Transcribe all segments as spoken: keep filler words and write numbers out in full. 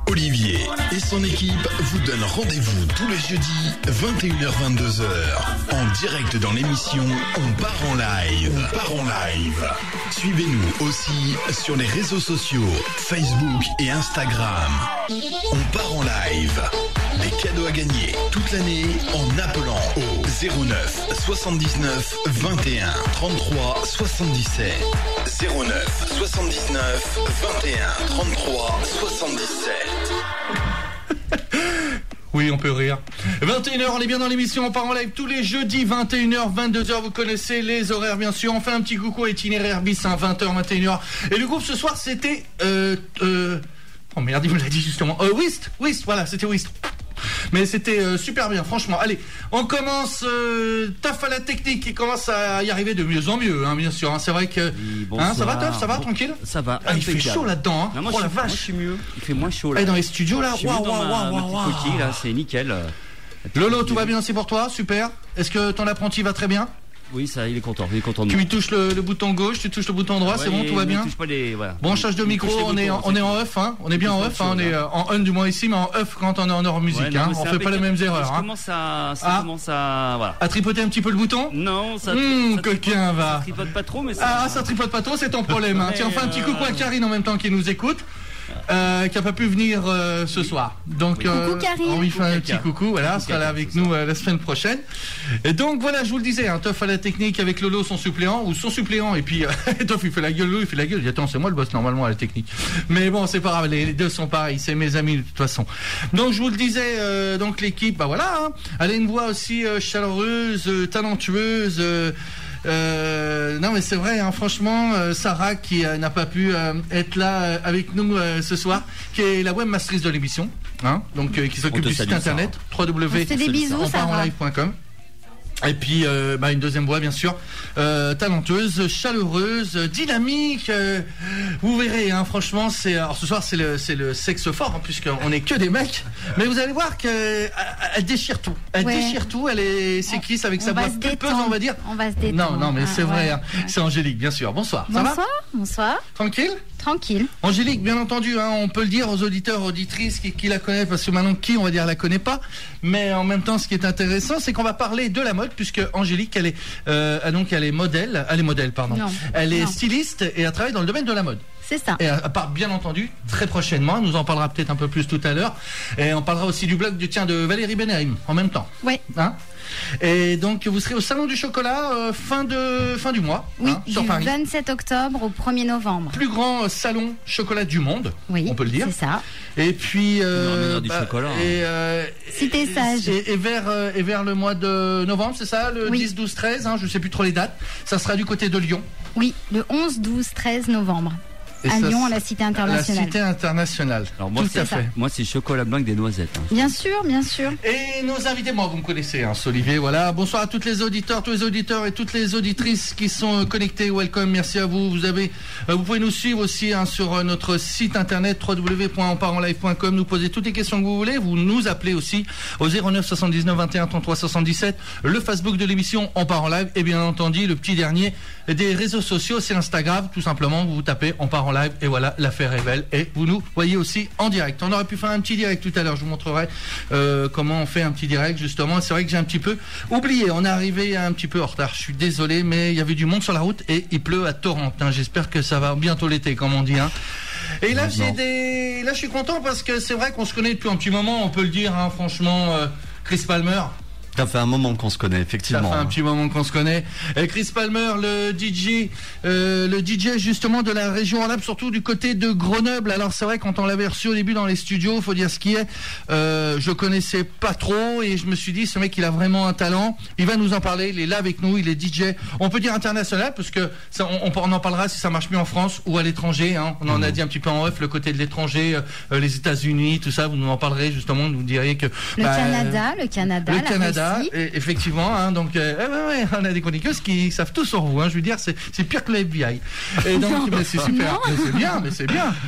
Olivier et son équipe vous donnent rendez-vous tous les jeudis vingt et une heures vingt-deux heures en direct dans l'émission On part en live. On part en live. Suivez-nous aussi sur les réseaux sociaux Facebook et Instagram. On part en live. Des cadeaux à gagner toute l'année en appelant au zéro neuf soixante-dix-neuf vingt et un trente-trois soixante-dix-sept. zéro neuf soixante-dix-neuf vingt et un trente-trois soixante-dix-sept. Oui, on peut rire. vingt et une heures, on est bien dans l'émission, on part en live tous les jeudis, vingt et une heures, vingt-deux heures, vous connaissez les horaires bien sûr. On fait un petit coucou à Itinéraire bis, hein, vingt heures, vingt et une heures. Et le groupe ce soir c'était... Euh, euh... Oh merde, il me l'a dit justement. Euh, Whist, Whist, voilà, c'était Whist. Mais c'était euh, super bien, franchement. Allez, on commence euh, taf à la technique qui commence à y arriver de mieux en mieux, hein, bien sûr. Hein, c'est vrai que oui, hein, ça va, Taf, ça va, bon, tranquille. Ça va. Ah, il fait chaud là-dedans. Hein. Non, moi, oh je la suis, vache. Moi, je suis mieux. Il fait moins chaud là. Et dans les studios là, waouh, waouh, waouh, waouh, waouh. Coquille là, c'est nickel. Lolo, tout va bien aussi pour toi, super. Est-ce que ton apprenti va très bien? Oui, ça, il est content, il est content. Tu lui touches le, le bouton gauche, tu touches le bouton droit, ouais, c'est bon, tout va bien. Touche pas les, voilà. Bon, on change de micro, on est, en, on est en off, hein. On est bien en off, hein. On est euh, en on du moins ici, mais en off quand on est en hors musique, ouais, non, hein. On fait pas les mêmes erreurs. Ça hein. commence à, ça ah. commence à, voilà. À tripoter un petit peu le bouton. Non, ça. Mmh, ça coquin va. Ça tripote pas trop, mais ça. Ah, ça tripote pas trop, c'est ton problème. Hein. Tiens, enfin un petit coucou à Karine en même temps qui nous écoute. Euh, qui n'a pas pu venir euh, ce soir. Donc, oui. euh, coucou Karine. On lui fait un petit coucou, voilà, elle sera là avec nous euh, la semaine prochaine. Et donc voilà, je vous le disais, un Toff à la technique avec Lolo, son suppléant, ou son suppléant, et puis euh, Toff il fait la gueule, Lolo il fait la gueule, il dit attends, c'est moi le boss normalement à la technique. Mais bon, c'est pas grave, les, les deux sont pareils, c'est mes amis de toute façon. Donc je vous le disais, euh, donc l'équipe, bah voilà, hein, elle a une voix aussi euh, chaleureuse, euh, talentueuse. Euh, Euh, non mais c'est vrai, hein, franchement, euh, Sarah qui euh, n'a pas pu euh, être là euh, avec nous euh, ce soir, qui est la webmastrice de l'émission, hein, donc euh, qui s'occupe du site internet w w w point on part en live point com. Et puis euh, bah, une deuxième voix bien sûr, euh, talenteuse, chaleureuse, dynamique. Euh, vous verrez, hein, franchement, c'est alors ce soir c'est le c'est le sexe fort, hein, puisqu'on est que des mecs. Mais vous allez voir que elle, elle déchire tout. Elle ouais. déchire tout. Elle est c'est qui avec on sa voix pulpeuse, on va dire. On va se détendre. Non non mais ah, c'est vrai. Ouais. Hein. C'est Angélique bien sûr. Bonsoir. Bonsoir. Ça va bonsoir. Tranquille. Tranquille. Angélique, bien entendu, hein, on peut le dire aux auditeurs, auditrices qui, qui la connaissent, parce que maintenant qui, on va dire, la connaît pas. Mais en même temps, ce qui est intéressant, c'est qu'on va parler de la mode, puisque Angélique, elle est, euh, donc elle est modèle, elle est modèle, pardon. Non. Elle est non. styliste et elle travaille dans le domaine de la mode. C'est ça. Et à part, bien entendu, très prochainement, elle nous en parlera peut-être un peu plus tout à l'heure. Et on parlera aussi du blog du tien de Valérie Benahim en même temps. Oui. Hein? Et donc vous serez au Salon du Chocolat euh, fin de fin du mois. Oui, hein, sur du Paris. vingt-sept octobre au premier novembre. Plus grand euh, salon chocolat du monde. Oui, on peut le dire. C'est ça. Et puis euh, du bah, chocolat. Et, euh, Cité sage. Et, et vers euh, et vers le mois de novembre, c'est ça, le oui. dix, douze, treize. Hein, je sais plus trop les dates. Ça sera du côté de Lyon. Oui, le onze, douze, treize novembre. Et à ça, Lyon, à la Cité Internationale. La Cité Internationale. Alors moi, tout à fait. Moi, c'est chocolat blanc avec des noisettes. Hein. Bien sûr, bien sûr. Et nos invités, moi, vous me connaissez, hein, Olivier. Voilà. Bonsoir à toutes les auditeurs, tous les auditeurs et toutes les auditrices qui sont connectés. Welcome, merci à vous. Vous avez, euh, vous pouvez nous suivre aussi hein, sur euh, notre site internet w w w point on part en live point com. Nous poser toutes les questions que vous voulez. Vous nous appelez aussi au zéro neuf soixante-dix-neuf vingt et un trente-trois soixante-dix-sept. Le Facebook de l'émission On part en live et bien entendu le petit dernier des réseaux sociaux, c'est Instagram. Tout simplement, vous tapez On part en live et voilà. La L'affaire est belle et vous nous voyez aussi en direct. On aurait pu faire un petit direct tout à l'heure, je vous montrerai euh, comment on fait un petit direct justement. C'est vrai que j'ai un petit peu oublié, on est arrivé un petit peu en retard, je suis désolé, mais il y avait du monde sur la route et il pleut à torrent. Hein. J'espère que ça va bientôt l'été comme on dit. Hein. Et là, j'ai des... là je suis content parce que c'est vrai qu'on se connaît depuis un petit moment, on peut le dire hein, franchement, euh, Chris Palmer. Ça fait un moment qu'on se connaît, effectivement. Ça fait un petit moment qu'on se connaît. Et Chris Palmer, le D J, euh, le D J justement de la région Rhône-Alpes, surtout du côté de Grenoble. Alors c'est vrai, quand on l'avait reçu au début dans les studios, faut dire ce qui est, euh, je connaissais pas trop et je me suis dit, ce mec, il a vraiment un talent. Il va nous en parler. Il est là avec nous. Il est D J. On peut dire international parce que ça, on, on en parlera si ça marche mieux en France ou à l'étranger. Hein. On en mmh. a dit un petit peu en off, le côté de l'étranger, euh, les États-Unis, tout ça. Vous nous en parlerez justement. Vous nous diriez que le bah, Canada, le Canada, le la Canada. Russie. Et, effectivement, hein, donc euh, ouais, ouais, on a des chroniqueuses qui savent tout sur vous. Hein, je veux dire, c'est, c'est pire que le F B I. Et donc, mais c'est super, mais c'est bien, mais c'est bien.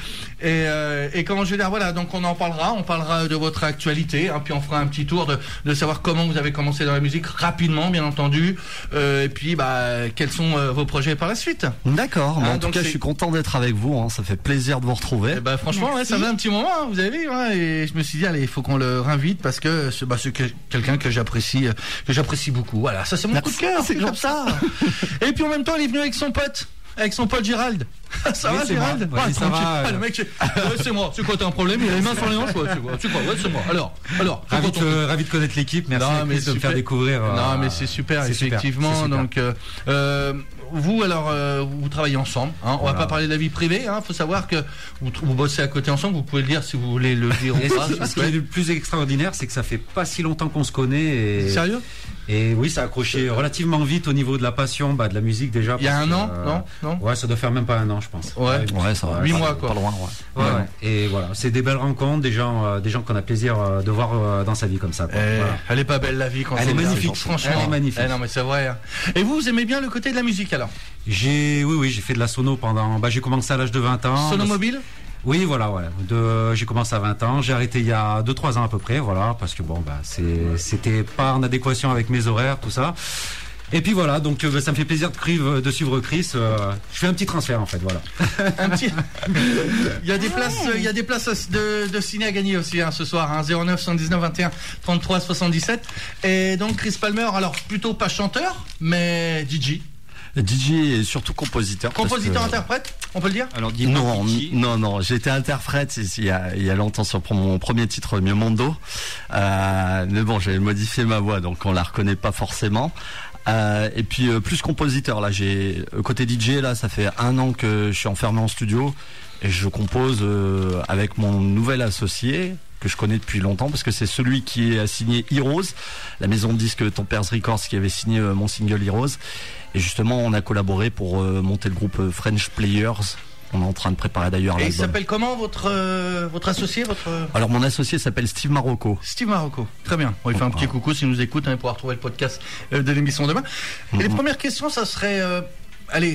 Et, euh, et comment je veux dire, voilà, donc on en parlera, on parlera de votre actualité, hein, puis on fera un petit tour de, de savoir comment vous avez commencé dans la musique, rapidement, bien entendu, euh, et puis bah, quels sont euh, vos projets par la suite. D'accord, mais Hein, en tout donc cas, c'est- je suis content d'être avec vous, hein, ça fait plaisir de vous retrouver. Eh ben, franchement, ouais, Merci. ça fait un petit moment, hein, vous avez vu, hein, et je me suis dit, allez, il faut qu'on le réinvite parce que c'est bah, c'est que- quelqu'un que j'apprécie, euh, que j'apprécie beaucoup. Voilà, ça c'est mon coup de cœur, c'est comme ça. Et puis en même temps, il est venu avec son pote. Avec son pote Gérald. Ça Oui, va c'est moi. Gérald Ouais, Ah, ça tranquille. va, Ah, euh. le mec, c'est ouais, c'est moi. C'est quoi, t'as un problème? Il a les mains sur les hanches. Ouais, c'est quoi, c'est quoi, ouais, c'est moi. Alors, alors. c'est Ravi quoi ton de, truc ravi de connaître l'équipe. Merci Non, à mais Chris de me super. faire découvrir. euh, Non, mais c'est super, c'est super, effectivement. c'est super. Donc, euh, euh, vous, alors, euh, vous travaillez ensemble. Hein, on Voilà. va pas parler de la vie privée. Il faut savoir que vous, vous bossez à côté ensemble. Vous pouvez le dire si vous voulez le dire Et ou pas. ce qui- ce qui est le plus extraordinaire, c'est que ça fait pas si longtemps qu'on se connaît. Et, Sérieux? et oui, ça a accroché relativement vite au niveau de la passion, bah, de la musique déjà. Il y a parce un que, an, euh, non, non Ouais, ça doit faire même pas un an, je pense. Ouais. Ouais, ça va. Huit pas- mois, quoi. Pas loin, ouais. Ouais, Ouais. ouais. Et voilà, c'est des belles rencontres, des gens, euh, des gens qu'on a plaisir euh, de voir euh, dans sa vie comme ça. Quoi. Eh, Voilà. Elle est pas belle la vie quand Elle on est regarde, magnifique. franchement. Elle est magnifique. Eh non mais c'est vrai. hein. Et vous, vous aimez bien le côté de la musique alors? J'ai, oui, oui, j'ai fait de la sono pendant. Bah, j'ai commencé à l'âge de vingt ans. Sono mobile? Oui, voilà, voilà. De, j'ai commencé à vingt ans. J'ai arrêté il y a deux trois ans à peu près, voilà, parce que bon, bah, c'est, c'était pas en adéquation avec mes horaires, tout ça. Et puis voilà, donc euh, ça me fait plaisir de, suivre- de suivre Chris. euh, je fais un petit transfert en fait, voilà. Un petit. Il y a des places, il y a des places de, de ciné à gagner aussi hein, ce soir. Hein, zéro neuf soixante-dix-neuf vingt et un trente-trois soixante-dix-sept. Et donc Chris Palmer, alors plutôt pas chanteur, mais D J, D J et surtout compositeur. parce compositeur, que- interprète, on peut le dire. Alors dis-moi, Non, Kiki. non, non, j'ai été interprète il y a, il y a longtemps sur mon premier titre, Mio Mondo. Euh, mais bon, j'avais modifié ma voix, donc on la reconnaît pas forcément. Euh, et puis euh, plus compositeur, là, j'ai euh, côté D J, là, ça fait un an que je suis enfermé en studio et je compose euh, avec mon nouvel associé que je connais depuis longtemps parce que c'est celui qui a signé Heroes, la maison de disques Tempers Records qui avait signé euh, mon single Heroes. Et justement, on a collaboré pour euh, monter le groupe euh, French Players. On est en train de préparer d'ailleurs Et il l'album. s'appelle comment votre euh, votre associé, votre Alors mon associé s'appelle Steve Marocco. Steve Marocco. Très bien. On lui fait un petit coucou s'il nous écoute. Hein, il pourra retrouver le podcast euh, de l'émission demain. Et les premières questions, ça serait, euh, allez.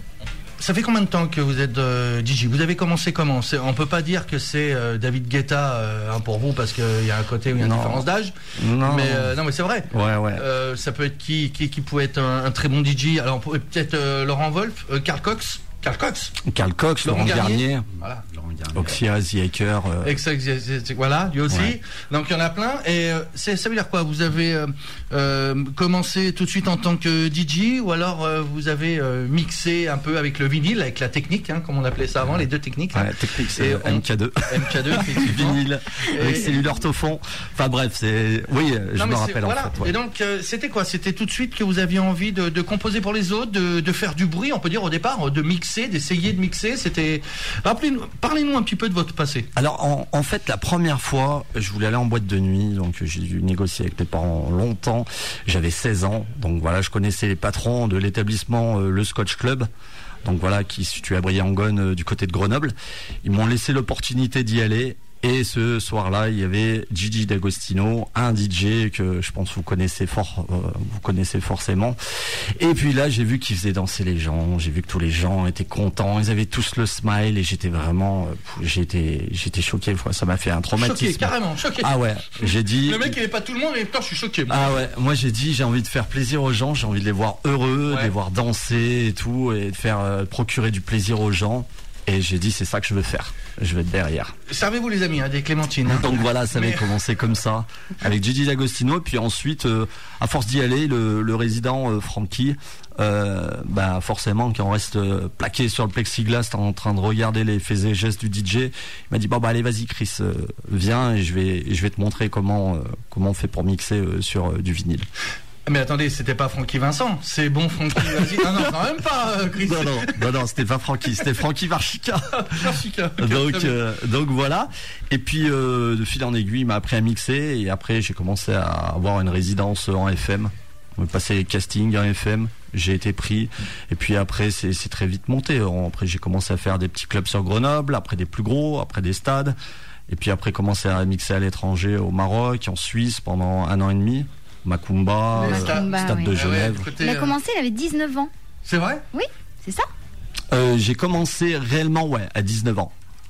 Ça fait combien de temps que vous êtes euh, D J? Vous avez commencé comment? C'est- On peut pas dire que c'est euh, David Guetta euh, hein, pour vous parce qu'il y a un côté où il y a une Non. différence d'âge. Non. Mais euh, non, mais c'est vrai. Ouais, ouais. Euh, ça peut être qui, qui, qui pouvait être un, un très bon D J. Alors on pourrait peut-être euh, Laurent Wolf, euh, Carl Cox, Carl Cox. Karl Cox, Laurent Laurent Garnier. Garnier, Voilà. Oxia, The Hacker. euh, Exact, c'est- c'est- c'est- voilà, lui aussi. Ouais. Donc il y en a plein. Et euh, c'est- ça veut dire quoi? Vous avez euh, euh, commencé tout de suite en tant que D J ou alors euh, vous avez euh, mixé un peu avec le vinyle, avec la technique, hein, comme on appelait ça avant, les deux techniques. hein. ouais, technique, Et c'est on- M K deux. M K deux, effectivement. Vinyle, avec Et- cellulaire au fond. Enfin bref, c'est. Oui, euh, je Non, me mais c'est- rappelle voilà. en fait. ouais. Et donc euh, c'était quoi? C'était tout de suite que vous aviez envie de, de composer pour les autres, de, de faire du bruit, on peut dire au départ, de mixer, d'essayer de mixer. C'était. Rappelez-nous, parlez-nous un petit peu de votre passé. Alors en, en fait la première fois je voulais aller en boîte de nuit, donc j'ai dû négocier avec mes parents longtemps. J'avais seize ans, donc voilà, je connaissais les patrons de l'établissement euh, le Scotch Club, donc voilà, qui se situe à Briançonne euh, du côté de Grenoble. Ils m'ont laissé l'opportunité d'y aller. Et ce soir-là, il y avait Gigi D'Agostino, un D J que je pense vous connaissez fort, euh, vous connaissez forcément. Et puis là, j'ai vu qu'il faisait danser les gens. J'ai vu que tous les gens étaient contents. Ils avaient tous le smile et j'étais vraiment, euh, j'étais, j'étais choqué. Ça m'a fait un traumatisme. Choqué, carrément, choqué. Ah ouais, j'ai dit. Le mec il est pas tout le monde, mais putain, je suis choqué. moi. Ah ouais, moi j'ai dit j'ai envie de faire plaisir aux gens, j'ai envie de les voir heureux, Ouais. de les voir danser et tout, et de faire euh, procurer du plaisir aux gens. Et j'ai dit c'est ça que je veux faire. Je vais être derrière. Servez-vous les amis, hein, des clémentines. hein. Donc voilà, ça avait Mais- commencé comme ça, avec Gigi D'Agostino. Puis ensuite, euh, à force d'y aller, le, le résident euh, Francky, euh, bah forcément, qui en reste euh, plaqué sur le plexiglas, en train de regarder les faits et gestes du D J, il m'a dit bon bah allez vas-y Chris, euh, viens et je vais, et je vais te montrer comment, euh, comment on fait pour mixer euh, sur euh, du vinyle. Mais attendez, c'était pas Francky Vincent, c'est bon Francky, vas-y. Ah non, quand même pas, euh, Chris. Non non, non non, c'était pas Francky, c'était Francky Varchica. Merci, ok, très Donc, bien. euh, donc voilà. Et puis euh, de fil en aiguille, il m'a appris à mixer et après j'ai commencé à avoir une résidence en F M. On est passé les castings en F M. J'ai été pris et puis après c'est c'est très vite monté. Après j'ai commencé à faire des petits clubs sur Grenoble, après des plus gros, après des stades. Et puis après commencé à mixer à l'étranger, au Maroc, en Suisse pendant un an et demi. Macumba, Les euh, stades. Macumba, Stade oui. de Ah ouais, Genève. du côté, Il a euh, commencé, il avait dix-neuf ans. C'est vrai? C'est ça? Euh, j'ai commencé réellement ouais à dix-neuf ans.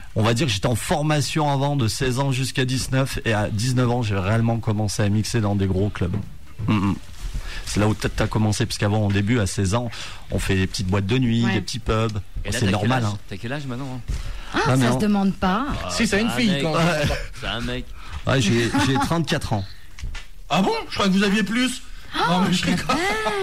on va dire que j'étais en formation avant de seize ans jusqu'à dix-neuf, et à dix-neuf ans j'ai réellement commencé à mixer dans des gros clubs. Mm-hmm. C'est là où t'as commencé, parce qu'avant, au début, à seize ans, on fait des petites boîtes de nuit, ouais. des petits pubs. Et là, c'est normal. Hein. Hein. T'as quel âge maintenant hein Ah, ah ça se demande pas. Ah, si, c'est une fille mec, quand même. C'est un mec. Ouais, j'ai, j'ai trente-quatre ans. Ah bon? Je crois que vous aviez plus. Oh, non, mais je rigole.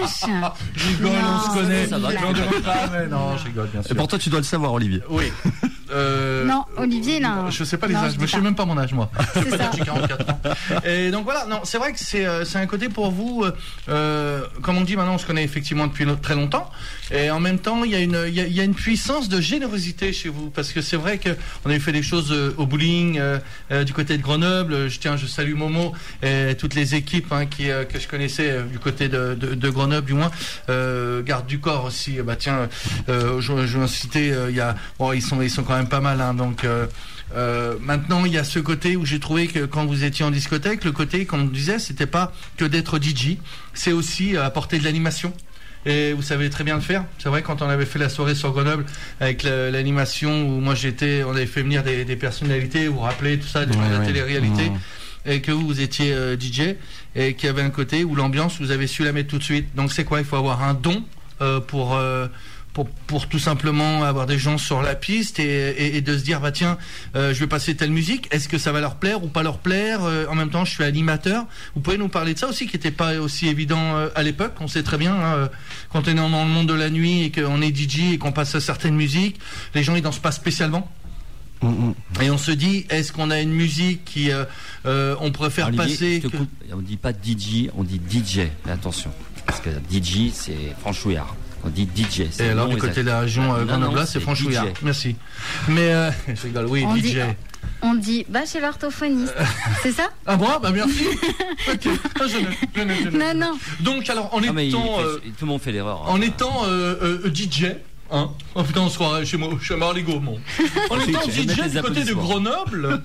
Je rigole, on se connaît. Ça va, je rigole pas, mais non, je rigole, bien sûr. Et pour toi, tu dois le savoir, Olivier. Oui. Euh, non, Olivier, là. Je sais pas les non, âges, je ne sais même pas mon âge, moi. C'est ça. J'ai quarante-quatre ans. Et donc voilà, non, c'est vrai que c'est, euh, c'est un côté pour vous, euh, comme on dit maintenant, on se connaît effectivement depuis très longtemps. Et en même temps, il y a une, il y a, il y a une puissance de générosité chez vous. Parce que c'est vrai qu'on avait fait des choses euh, au bowling, euh, euh, du côté de Grenoble. Je tiens, je salue Momo et toutes les équipes hein, qui, euh, que je connaissais euh, du côté de, de, de Grenoble, du moins. Euh, Garde du corps aussi. Bah tiens, euh, je, je vais en citer, euh, il y a, bon, ils sont, ils sont quand même pas mal, hein, donc euh, euh, maintenant il y a ce côté où j'ai trouvé que quand vous étiez en discothèque, le côté, comme on disait, c'était pas que d'être D J, c'est aussi euh, apporter de l'animation. Et vous savez très bien le faire. C'est vrai, quand on avait fait la soirée sur Grenoble avec la, l'animation où moi j'étais, on avait fait venir des, des personnalités, vous vous rappelez tout ça, des gens ouais, de la ouais. télé-réalité, mmh. et que vous, vous étiez euh, D J et qu'il y avait un côté où l'ambiance, vous avez su la mettre tout de suite. Donc c'est quoi? Il faut avoir un don euh, pour euh, Pour, pour tout simplement avoir des gens sur la piste et, et, et de se dire bah tiens euh, je vais passer telle musique, est-ce que ça va leur plaire ou pas leur plaire, euh, en même temps je suis animateur. Vous pouvez nous parler de ça aussi qui n'était pas aussi évident euh, à l'époque. On sait très bien hein, quand on est dans le monde de la nuit et qu'on est D J et qu'on passe à certaines musiques, les gens ils dansent pas spécialement. Mmh. Et on se dit, est-ce qu'on a une musique qui euh, euh, on préfère Olivier, passer que... coupe, on dit pas D J, on dit D J, attention, parce que D J c'est franchouillard. On dit D J. Et alors, du côté de la région euh, Grenoble, c'est franchouillard. Merci. Mais, euh, je rigole, oui, on D J. Dit, on dit, bah, chez l'orthophoniste. C'est ça? Ah bon? Bah, merci. Ok. Ah, je ne, je ne, je ne. Non, non. Donc, alors, en ah, étant. Euh, fait, tout le monde fait l'erreur. En hein. étant euh, euh, D J, hein. Oh putain, on se croirait chez moi, chez Marligo, mon. En étant D J du côté de Grenoble.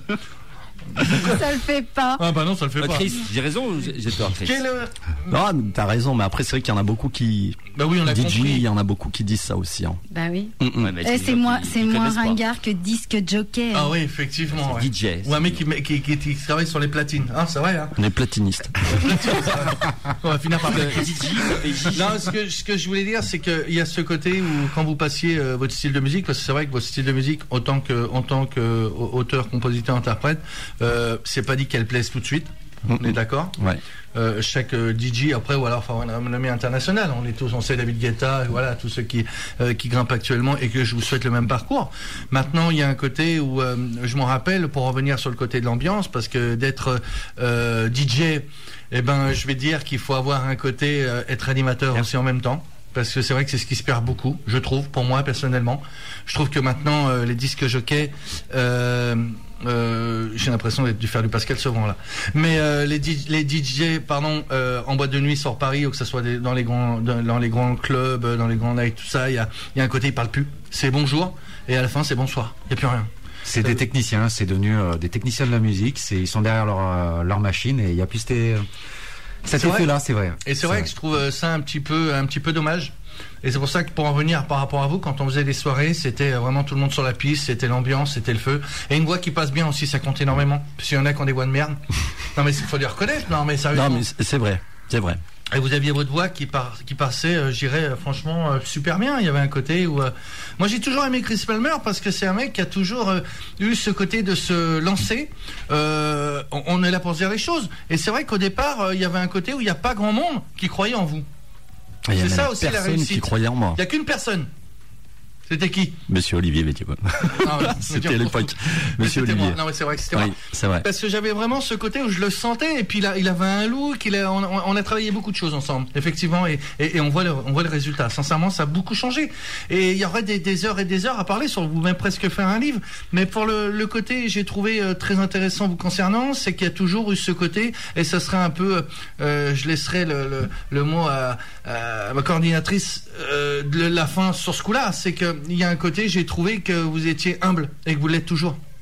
Ça le fait pas. Ah bah non, ça le fait bah, pas. Chris, j'ai raison ou j'ai tort, Chris? Quel... Non, t'as raison, mais après c'est vrai qu'il y en a beaucoup qui. Bah oui, on a D J, compris. Il y en a beaucoup qui disent ça aussi. Hein. Bah oui. Mm-mm. Ouais, mais eh, c'est moins, c'est moins ringard que disque jockey. Ah oui, effectivement. C'est ouais. D J. Ou un mec qui, qui, qui, qui travaille sur les platines. Ah, c'est vrai. Hein. On est platiniste. On va finir par. D J. Non, ce que ce que je voulais dire, c'est qu'il y a ce côté où quand vous passiez euh, votre style de musique, parce que c'est vrai que votre style de musique, autant que en tant qu'auteur, compositeur, interprète, euh, c'est pas dit qu'elle plaise tout de suite. On est d'accord? Ouais. Euh, chaque euh, D J après ou alors enfin un renommée international, on est tous, on sait David Guetta, voilà tous ceux qui euh, qui grimpent actuellement et que je vous souhaite le même parcours. Maintenant il y a un côté où euh, je m'en rappelle pour revenir sur le côté de l'ambiance parce que d'être euh, D J, eh ben je vais dire qu'il faut avoir un côté euh, être animateur aussi en même temps. Parce que c'est vrai que c'est ce qui se perd beaucoup, je trouve, pour moi personnellement. Je trouve que maintenant euh, les disques jockeys, euh, euh, j'ai l'impression d'être dû faire du Pascal Sevran là. Mais euh, les, les D J, pardon, euh, en boîte de nuit sur Paris ou que ce soit des, dans les grands, dans, dans les grands clubs, dans les grands nights, tout ça, il y a, y a un côté ils parlent plus. C'est bonjour et à la fin c'est bonsoir. Il y a plus rien. C'est des techniciens, c'est devenu euh, des techniciens de la musique. C'est ils sont derrière leur euh, leur machine et il y a plus ces cet effet-là, c'est vrai. Et c'est, c'est vrai, vrai que je trouve ça un petit peu, un petit peu dommage. Et c'est pour ça que pour en venir par rapport à vous, quand on faisait des soirées, c'était vraiment tout le monde sur la piste, c'était l'ambiance, c'était le feu. Et une voix qui passe bien aussi, ça compte énormément. Parce qu'il y en a qui ont des voix de merde. Non mais il faut les reconnaître, non mais sérieusement. Non mais c'est vrai, c'est vrai. Et vous aviez votre voix qui, par, qui passait, euh, je dirais, euh, franchement, euh, super bien. Il y avait un côté où... Euh... Moi, j'ai toujours aimé Chris Palmer parce que c'est un mec qui a toujours euh, eu ce côté de se lancer. Euh, on, on est là pour se dire les choses. Et c'est vrai qu'au départ, euh, il y avait un côté où il n'y a pas grand monde qui croyait en vous. Il y a c'est ça aussi la réussite. Qui croyait en moi. Il n'y a qu'une personne. C'était qui? Monsieur Olivier Vétieux. C'était à l'époque. Monsieur Olivier. Moi. Non mais c'est vrai que c'était oui, moi. C'est vrai. Parce que j'avais vraiment ce côté où je le sentais et puis là, il avait un look. Il a, on, on a travaillé beaucoup de choses ensemble, effectivement, et, et, et on voit le, on voit le résultat. Sincèrement, ça a beaucoup changé. Et il y aurait des, des heures et des heures à parler sur vous, même presque faire un livre. Mais pour le, le côté, j'ai trouvé euh, très intéressant vous concernant, c'est qu'il y a toujours eu ce côté, et ça serait un peu, euh, je laisserai le, le, le mot à, à ma coordinatrice euh, de la fin sur ce coup-là, c'est que il y a un côté, j'ai trouvé que vous étiez humble et que vous l'êtes toujours.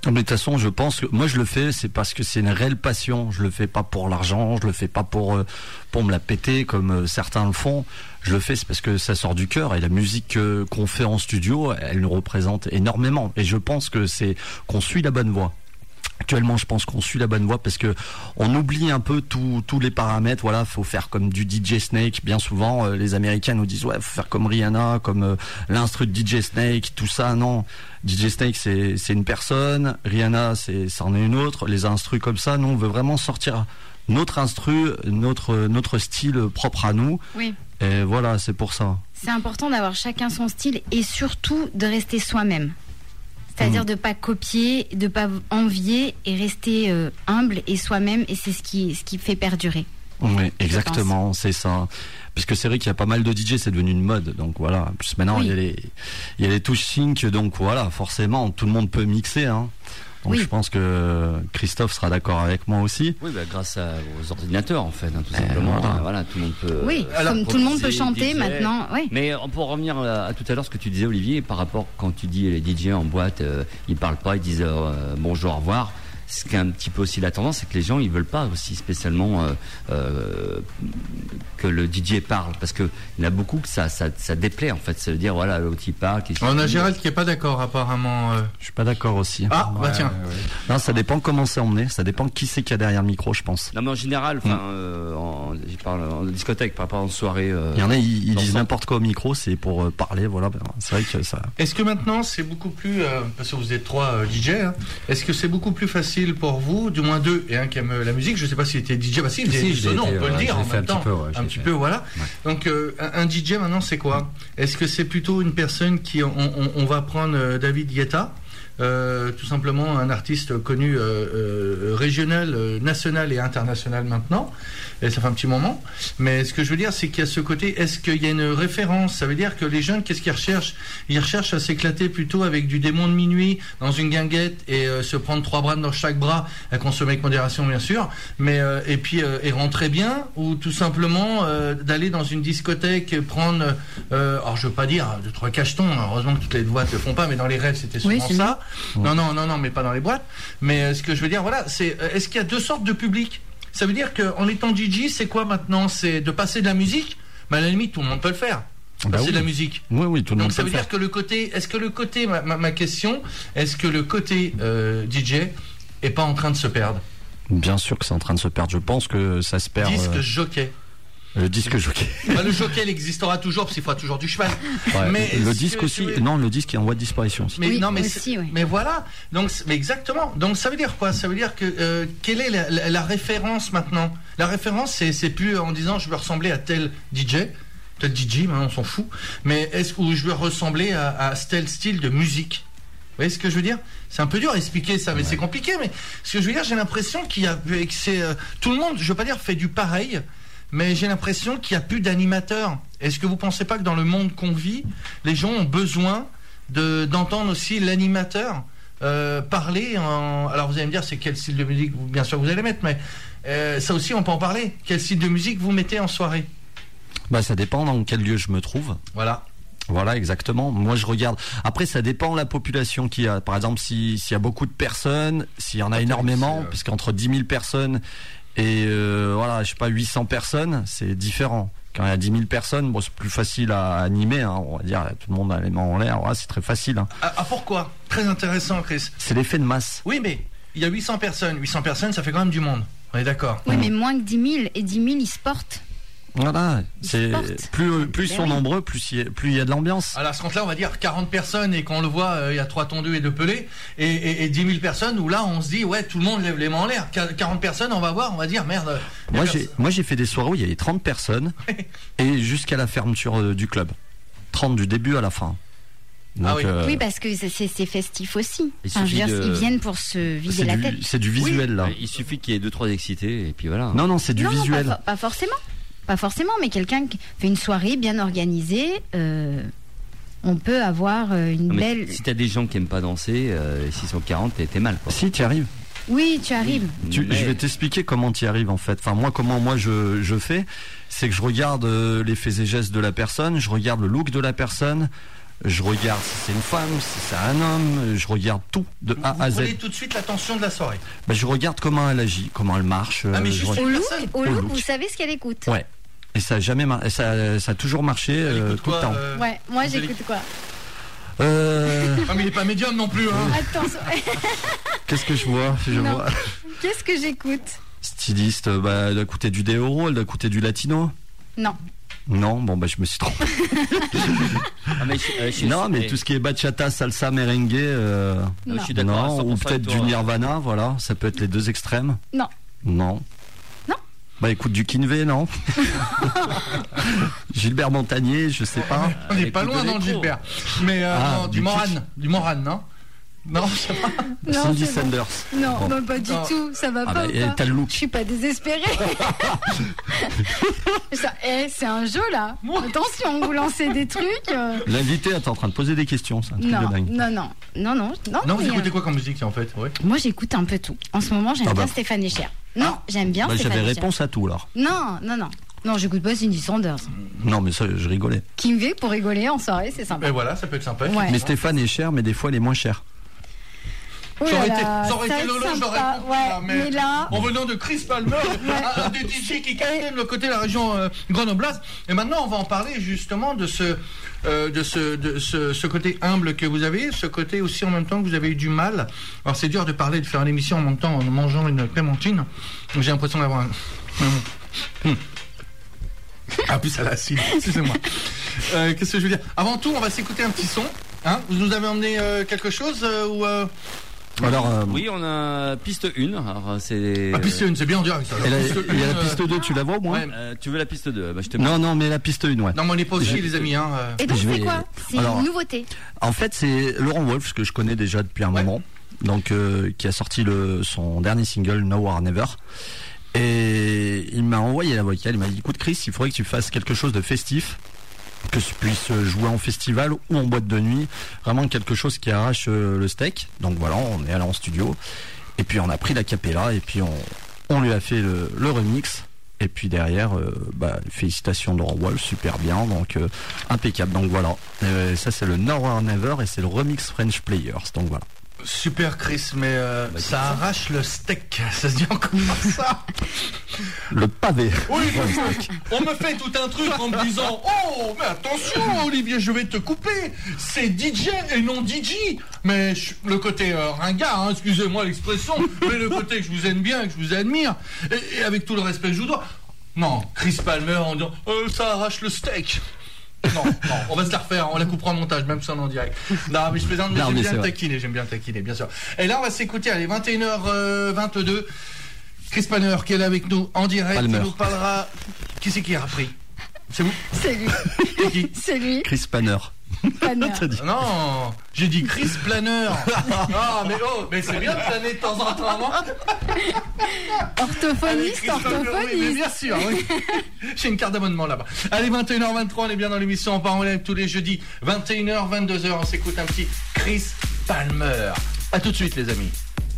Mais de toute façon, je pense que moi je le fais, c'est parce que c'est une réelle passion. Je le fais pas pour l'argent, je le fais pas pour euh, pour me la péter comme euh, certains le font. Je le fais c'est parce que ça sort du cœur et la musique euh, qu'on fait en studio, elle nous représente énormément. Et je pense que c'est qu'on suit la bonne voie. Actuellement, je pense qu'on suit la bonne voie parce que on oublie un peu tous tous les paramètres. Voilà, faut faire comme du D J Snake. Bien souvent, euh, les Américains nous disent ouais, faut faire comme Rihanna, comme euh, l'instru de D J Snake, tout ça. Non, D J Snake c'est c'est une personne, Rihanna c'est c'en est une autre. Les instrus comme ça, nous on veut vraiment sortir notre instru, notre notre style propre à nous. Oui. Et voilà, c'est pour ça. C'est important d'avoir chacun son style et surtout de rester soi-même. C'est-à-dire mmh. de pas copier, de pas envier et rester euh, humble et soi-même, et c'est ce qui, ce qui fait perdurer. Oui, exactement, c'est ça. Puisque c'est vrai qu'il y a pas mal de D J, c'est devenu une mode, donc voilà. En plus maintenant, oui. il y a les, il y a les touches sync, donc voilà, forcément, tout le monde peut mixer, hein. Donc oui. je pense que Christophe sera d'accord avec moi aussi. Oui, bah, grâce à, aux ordinateurs en fait, hein, tout simplement. Voilà. voilà, tout le monde peut. Oui, alors, tout le monde peut chanter D J, maintenant. Oui. Mais pour revenir à, à tout à l'heure, ce que tu disais, Olivier, par rapport quand tu dis les D J en boîte, euh, ils parlent pas, ils disent euh, bonjour, au revoir. Ce qui est un petit peu aussi la tendance, c'est que les gens ils veulent pas aussi spécialement euh, euh, que le D J parle, parce que il y en a beaucoup que ça, ça, ça déplaît en fait. Ça veut dire voilà, l'autre il parle. On a Gérald qui est pas d'accord apparemment. Euh... Je suis pas d'accord aussi. Ah bah ouais, tiens. Ouais, ouais. Non, ça dépend comment c'est emmené. Ça dépend qui c'est qu'il y a derrière le micro, je pense. Non mais en général, enfin, mm. euh, en, je parle en discothèque, par rapport à une soirée. Euh, il y en a, ils, ils disent n'importe quoi au micro, c'est pour euh, parler, voilà. C'est vrai que ça. Est-ce que maintenant c'est beaucoup plus, euh, parce que vous êtes trois euh, D J, hein, est-ce que c'est beaucoup plus facile pour vous, du moins deux et un qui aime la musique, je sais pas s'il était D J, bah si, il si, était sonore, on peut ouais, le dire en même un temps, petit peu, ouais, un petit fait. peu, voilà. Ouais. Donc euh, un, un D J maintenant c'est quoi? Est-ce que c'est plutôt une personne qui, on, on, on va prendre euh, David Guetta, euh, tout simplement un artiste connu euh, euh, régional, euh, national et international maintenant, et ça fait un petit moment, mais ce que je veux dire c'est qu'il y a ce côté, est-ce qu'il y a une référence? Ça veut dire que les jeunes, qu'est-ce qu'ils recherchent? Ils recherchent à s'éclater plutôt avec du démon de minuit dans une guinguette et euh, se prendre trois bras dans chaque bras, à consommer avec modération bien sûr, mais euh, et puis euh, et rentrer bien, ou tout simplement euh, d'aller dans une discothèque prendre euh, alors je veux pas dire deux trois cachetons, heureusement que toutes les boîtes le font pas, mais dans les rêves c'était souvent oui, ça. Ouais. Non non non non mais pas dans les boîtes, mais euh, ce que je veux dire voilà, c'est euh, est-ce qu'il y a deux sortes de public? Ça veut dire qu'en étant D J, c'est quoi maintenant? C'est de passer de la musique? Mais à la limite, tout le monde peut le faire. Bah passer oui. de la musique. Oui, oui, tout le Donc monde ça peut veut le dire faire. que le côté, est-ce que le côté, ma, ma, ma question, est-ce que le côté euh, D J est pas en train de se perdre? Bien sûr que c'est en train de se perdre. Je pense que ça se perd. Disque euh... jockey. Le disque jockey. Bah, le jockey, il existera toujours parce qu'il faudra toujours du cheval. Ouais, mais le disque que, aussi, non, le disque est en voie de disparition aussi. Mais oui, non, mais, aussi, oui. mais voilà. Donc, mais exactement. Donc, ça veut dire quoi? Ça veut dire que euh, quelle est la, la, la référence maintenant? La référence, c'est, c'est plus en disant je veux ressembler à tel D J, tel D J, maintenant on s'en fout. Mais est-ce que je veux ressembler à, à tel style de musique? Vous voyez ce que je veux dire? C'est un peu dur à expliquer ça, mais ouais. c'est compliqué. Mais ce que je veux dire, j'ai l'impression qu'il y a, que c'est euh, tout le monde. Je veux pas dire fait du pareil. Mais j'ai l'impression qu'il n'y a plus d'animateurs. Est-ce que vous ne pensez pas que dans le monde qu'on vit, les gens ont besoin de, d'entendre aussi l'animateur euh, parler en... Alors vous allez me dire, c'est quel style de musique, bien sûr, vous allez mettre, mais euh, ça aussi, on peut en parler. Quel style de musique vous mettez en soirée? Bah, ça dépend dans quel lieu je me trouve. Voilà. Voilà, exactement. Moi, je regarde. Après, ça dépend de la population qu'il y a. Par exemple, si, s'il y a beaucoup de personnes, s'il y en a énormément, parce qu'entre dix mille personnes... Et euh, voilà, je sais pas, huit cents personnes, c'est différent. Quand il y a dix mille personnes, bon, c'est plus facile à animer, hein, on va dire, tout le monde a les mains en l'air, voilà, c'est très facile. Hein. Ah, ah, pourquoi? Très intéressant, Chris. C'est l'effet de masse. Oui, mais il y a huit cents personnes. huit cents personnes, ça fait quand même du monde. On est d'accord? Oui, mmh. mais moins que dix mille, et dix mille, ils se portent. Voilà, c'est plus plus ils sont nombreux, plus il y a, plus il y a de l'ambiance. Alors à ce compte-là, on va dire quarante personnes et qu'on le voit, euh, il y a trois tondus et deux pelés, et, et, et dix mille personnes où là on se dit ouais, tout le monde lève les mains en l'air. quarante personnes, on va voir, on va dire merde. Moi j'ai moi j'ai fait des soirées où il y avait trente personnes et jusqu'à la fermeture euh, du club. trente du début à la fin. Donc, ah oui. Euh... oui, parce que c'est, c'est festif aussi. Il, enfin, je veux dire, de... ils viennent pour se vider c'est la du, tête. C'est du visuel oui. là. Il suffit qu'il y ait deux trois excités et puis voilà. Non non, c'est du non, visuel. Non, pas, pas forcément. Pas forcément, mais quelqu'un qui fait une soirée bien organisée, euh, on peut avoir une non, belle... Si t'as des gens qui aiment pas danser, euh, s'ils sont quarante, t'es, t'es mal. Quoi. Si, tu arrives. Oui, tu arrives. Oui, tu, mais... Je vais t'expliquer comment tu y arrives en fait. Enfin, moi, comment moi je, je fais, c'est que je regarde euh, les faits et gestes de la personne, je regarde le look de la personne, Je regarde si c'est une femme, si c'est un homme. Je regarde tout de A Vous à Z. prenez tout de suite l'attention de la soirée. Ben, je regarde comment elle agit, comment elle marche. Ah, mais euh, juste je une Au look, personne. au Au look, look. vous savez ce qu'elle écoute. Ouais. Et ça a jamais, mar- ça, ça a toujours marché Elle euh, écoute tout le quoi, temps. euh, Ouais, moi vous allez- j'écoute quoi Euh, Ah, mais il est pas médium non plus, hein. Attention, Qu'est-ce que je vois Je Non. vois qu'est-ce que j'écoute styliste. Bah, elle doit écouter du Deoro, elle doit écouter du latino. Non. Non, bon bah je me suis trompé. Ah, mais je- euh, je suis- Non, mais eh, tout ce qui est bachata, salsa, merengue, euh, je Non. suis d'accord à non, cent ou pour cent peut-être avec toi. du Nirvana, voilà, ça peut être les deux extrêmes. Non. Non. Non. Bah écoute du Kinvé, non. Gilbert Montagnier, je sais pas. On n'est Écoute pas loin de dans le l'écho. Gilbert. Mais euh, Ah, non, du du Moran. kitsch. Du Moran, non Non, je sais pas. Non, Cindy c'est bon. Sanders. Non, Bon. non, pas du Non. tout, ça va Ah pas bah, ou et pas t'as le look. Je suis pas désespérée. Ça- eh, c'est un jeu là. Attention, vous lancez des trucs. euh, L'invité est en train de poser des questions, c'est un truc Non, de dingue. non, non, non, non, non. Non, vous mais, écoutez euh, quoi comme musique en fait? Ouais. Moi, j'écoute un peu tout. En ce moment, j'aime Ah bah. bien Stéphane Echer. Non, j'aime bien Bah, Stéphane j'avais Echer. réponse à tout alors. Non, non, non. Non, j'écoute pas Cindy Sanders. Non, mais ça, je rigolais. Qui me fait pour rigoler en soirée, c'est sympa. Et voilà, ça peut être sympa. Ouais. Mais Stéphane est cher, mais des fois il est moins cher. Oh Ça aurait là été, là, ça aurait ça été va être Lolo, je l'aurais sympa. compris, Ouais, là, mais là, En venant de Chris Palmer, un, un des D J qui cartonne le côté de la région euh, grenobloise. Et maintenant, on va en parler justement de ce, euh, de ce, de ce, ce côté humble que vous avez, ce côté aussi en même temps que vous avez eu du mal. Alors c'est dur de parler, de faire une émission en même temps en mangeant une clémentine. J'ai l'impression d'avoir un... Hum. Ah, plus à l'acide, excusez-moi. Euh, Qu'est-ce que je veux dire? Avant tout, on va s'écouter un petit son. Hein, vous nous avez emmené euh, quelque chose euh, ou euh... Alors, euh, Oui, on a piste un. Alors, c'est. Ah, piste une, c'est bien en direct. Ça. et la- Piste il y a une, la piste euh, deux, tu la vois au moins ouais. Euh, tu veux la piste deux? Bah, je te Non, non, mais la piste un, ouais. Non, mais on n'est pas aussi, Je- les amis. Hein. euh. et donc je c'est vais- quoi C'est Alors- une nouveauté. En fait, c'est Laurent Wolf, que je connais déjà depuis un Ouais. moment, donc euh, qui a sorti le, son dernier single Now or Never. Et il m'a envoyé la vocale, il m'a dit écoute Chris, il faudrait que tu fasses quelque chose de festif, que tu puisses jouer en festival ou en boîte de nuit, vraiment quelque chose qui arrache euh, le steak. Donc voilà, on est allé en studio, et puis on a pris la cappella, et puis on, on lui a fait le, le remix. Et puis derrière, euh, bah, félicitations Laurent Wolf, super bien, donc euh, impeccable. Donc voilà, Euh, ça c'est le Now or Never et c'est le remix French Players. Donc voilà. Super Chris, mais euh, Bah, ça arrache le steak. Ça se dit encore ça. Le pavé. Oui, on me fait tout un truc en me disant oh, mais attention Olivier, je vais te couper. C'est D J et non D J. Mais je- le côté euh, ringard, hein, excusez-moi l'expression, mais le côté que je vous aime bien, que je vous admire, et, et avec tout le respect que je vous dois. Non, Chris Palmer en disant euh, ça arrache le steak. Non, non, on va se la refaire, on la coupera en montage, même si on est en direct. Non, mais je plaisante, mais Non, j'aime mais bien c'est vrai. taquiner, j'aime bien taquiner, bien sûr. Et là, on va s'écouter, allez, vingt et une heures vingt-deux. Chris Palmer qui est là avec nous en direct, Palmer. il nous parlera. Qui c'est qui a repris? C'est vous? C'est lui. C'est qui? C'est lui. Chris Panner. Panner. Non, j'ai dit Chris Planeur. Ah, mais oh, mais c'est bien de planer de temps en temps, non? Allez, Orthophoniste, Chris Palmer, oui, mais orthophoniste. bien sûr, oui. J'ai une carte d'abonnement là-bas. Allez, vingt et une heures vingt-trois, on est bien dans l'émission, on part en live tous les jeudis. vingt et une heures vingt-deux heures, on s'écoute un petit Chris Palmer. A tout de suite, les amis.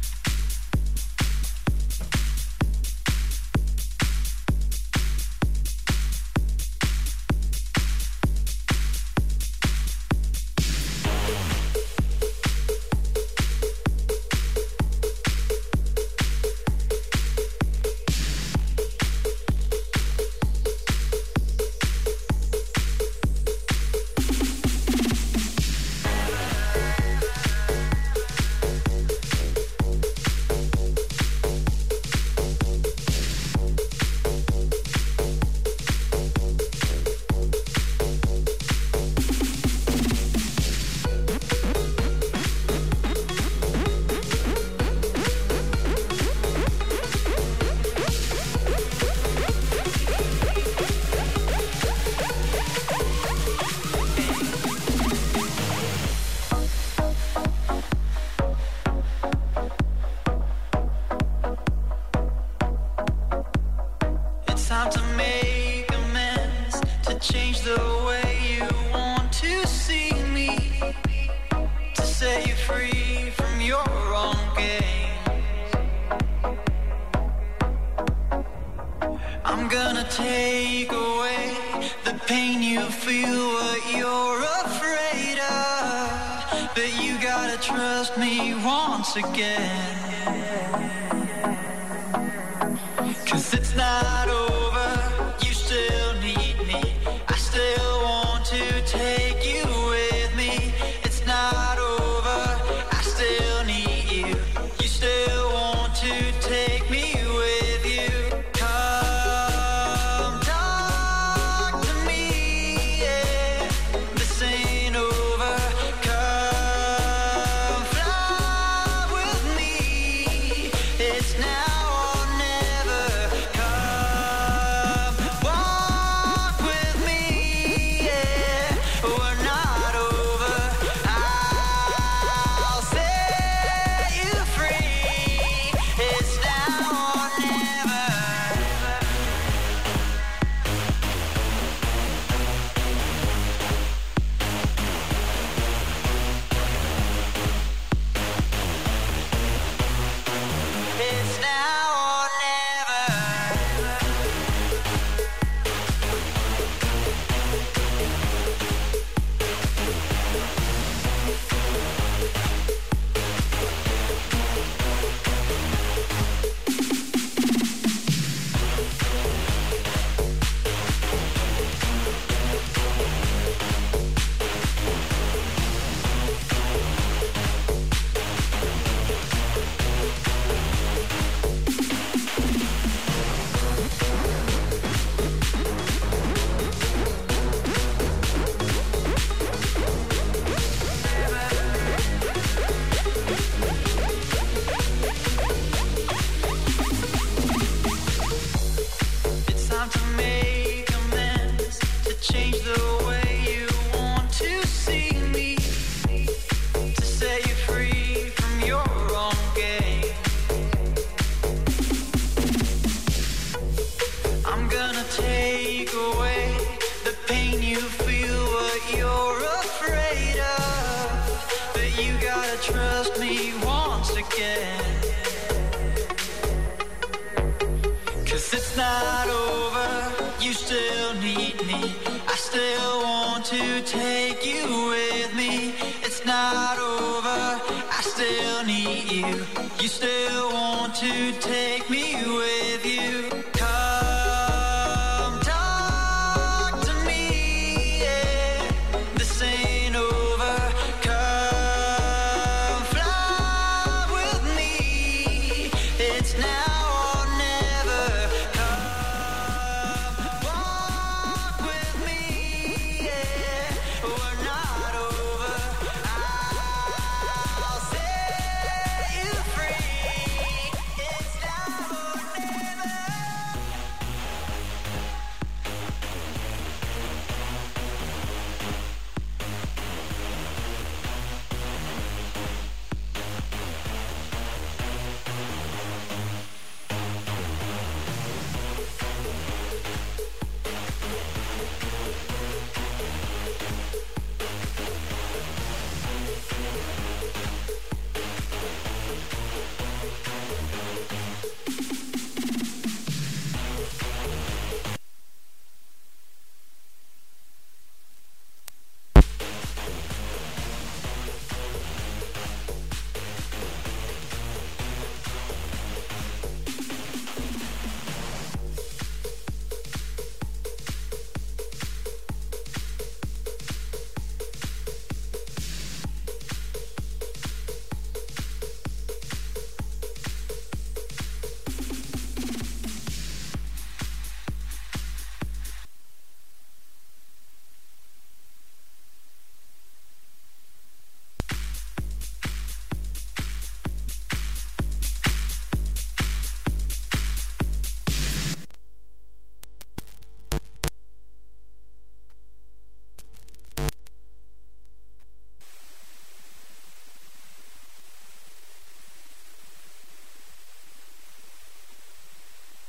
It's time to make amends, to change the way you want to see me, to set you free from your own games. I'm gonna take away the pain you feel, what you're afraid of. once again. 'Cause it's not over, you still need me. I still want to take you with me. It's not over, I still need you. You still want to take me with you. Come talk to me, yeah. This ain't over. Come fly with me. It's now or never. Come walk with me, yeah. We're not over. I'll set you free. It's now or never. It's now or never. It's time to make amends, to change the way you want to see me, to set you free from your own game. I'm gonna take away the pain you feel, what you're afraid of. But you gotta trust me once again. 'Cause it's not over, you still need me. I still want to take you with me. It's not over, I still need you. You still want to take me with you. Come talk to me, yeah. This ain't over. Come fly with me. It's now or never. Come walk with me, yeah. We're not over. I'll set you free. It's now or never.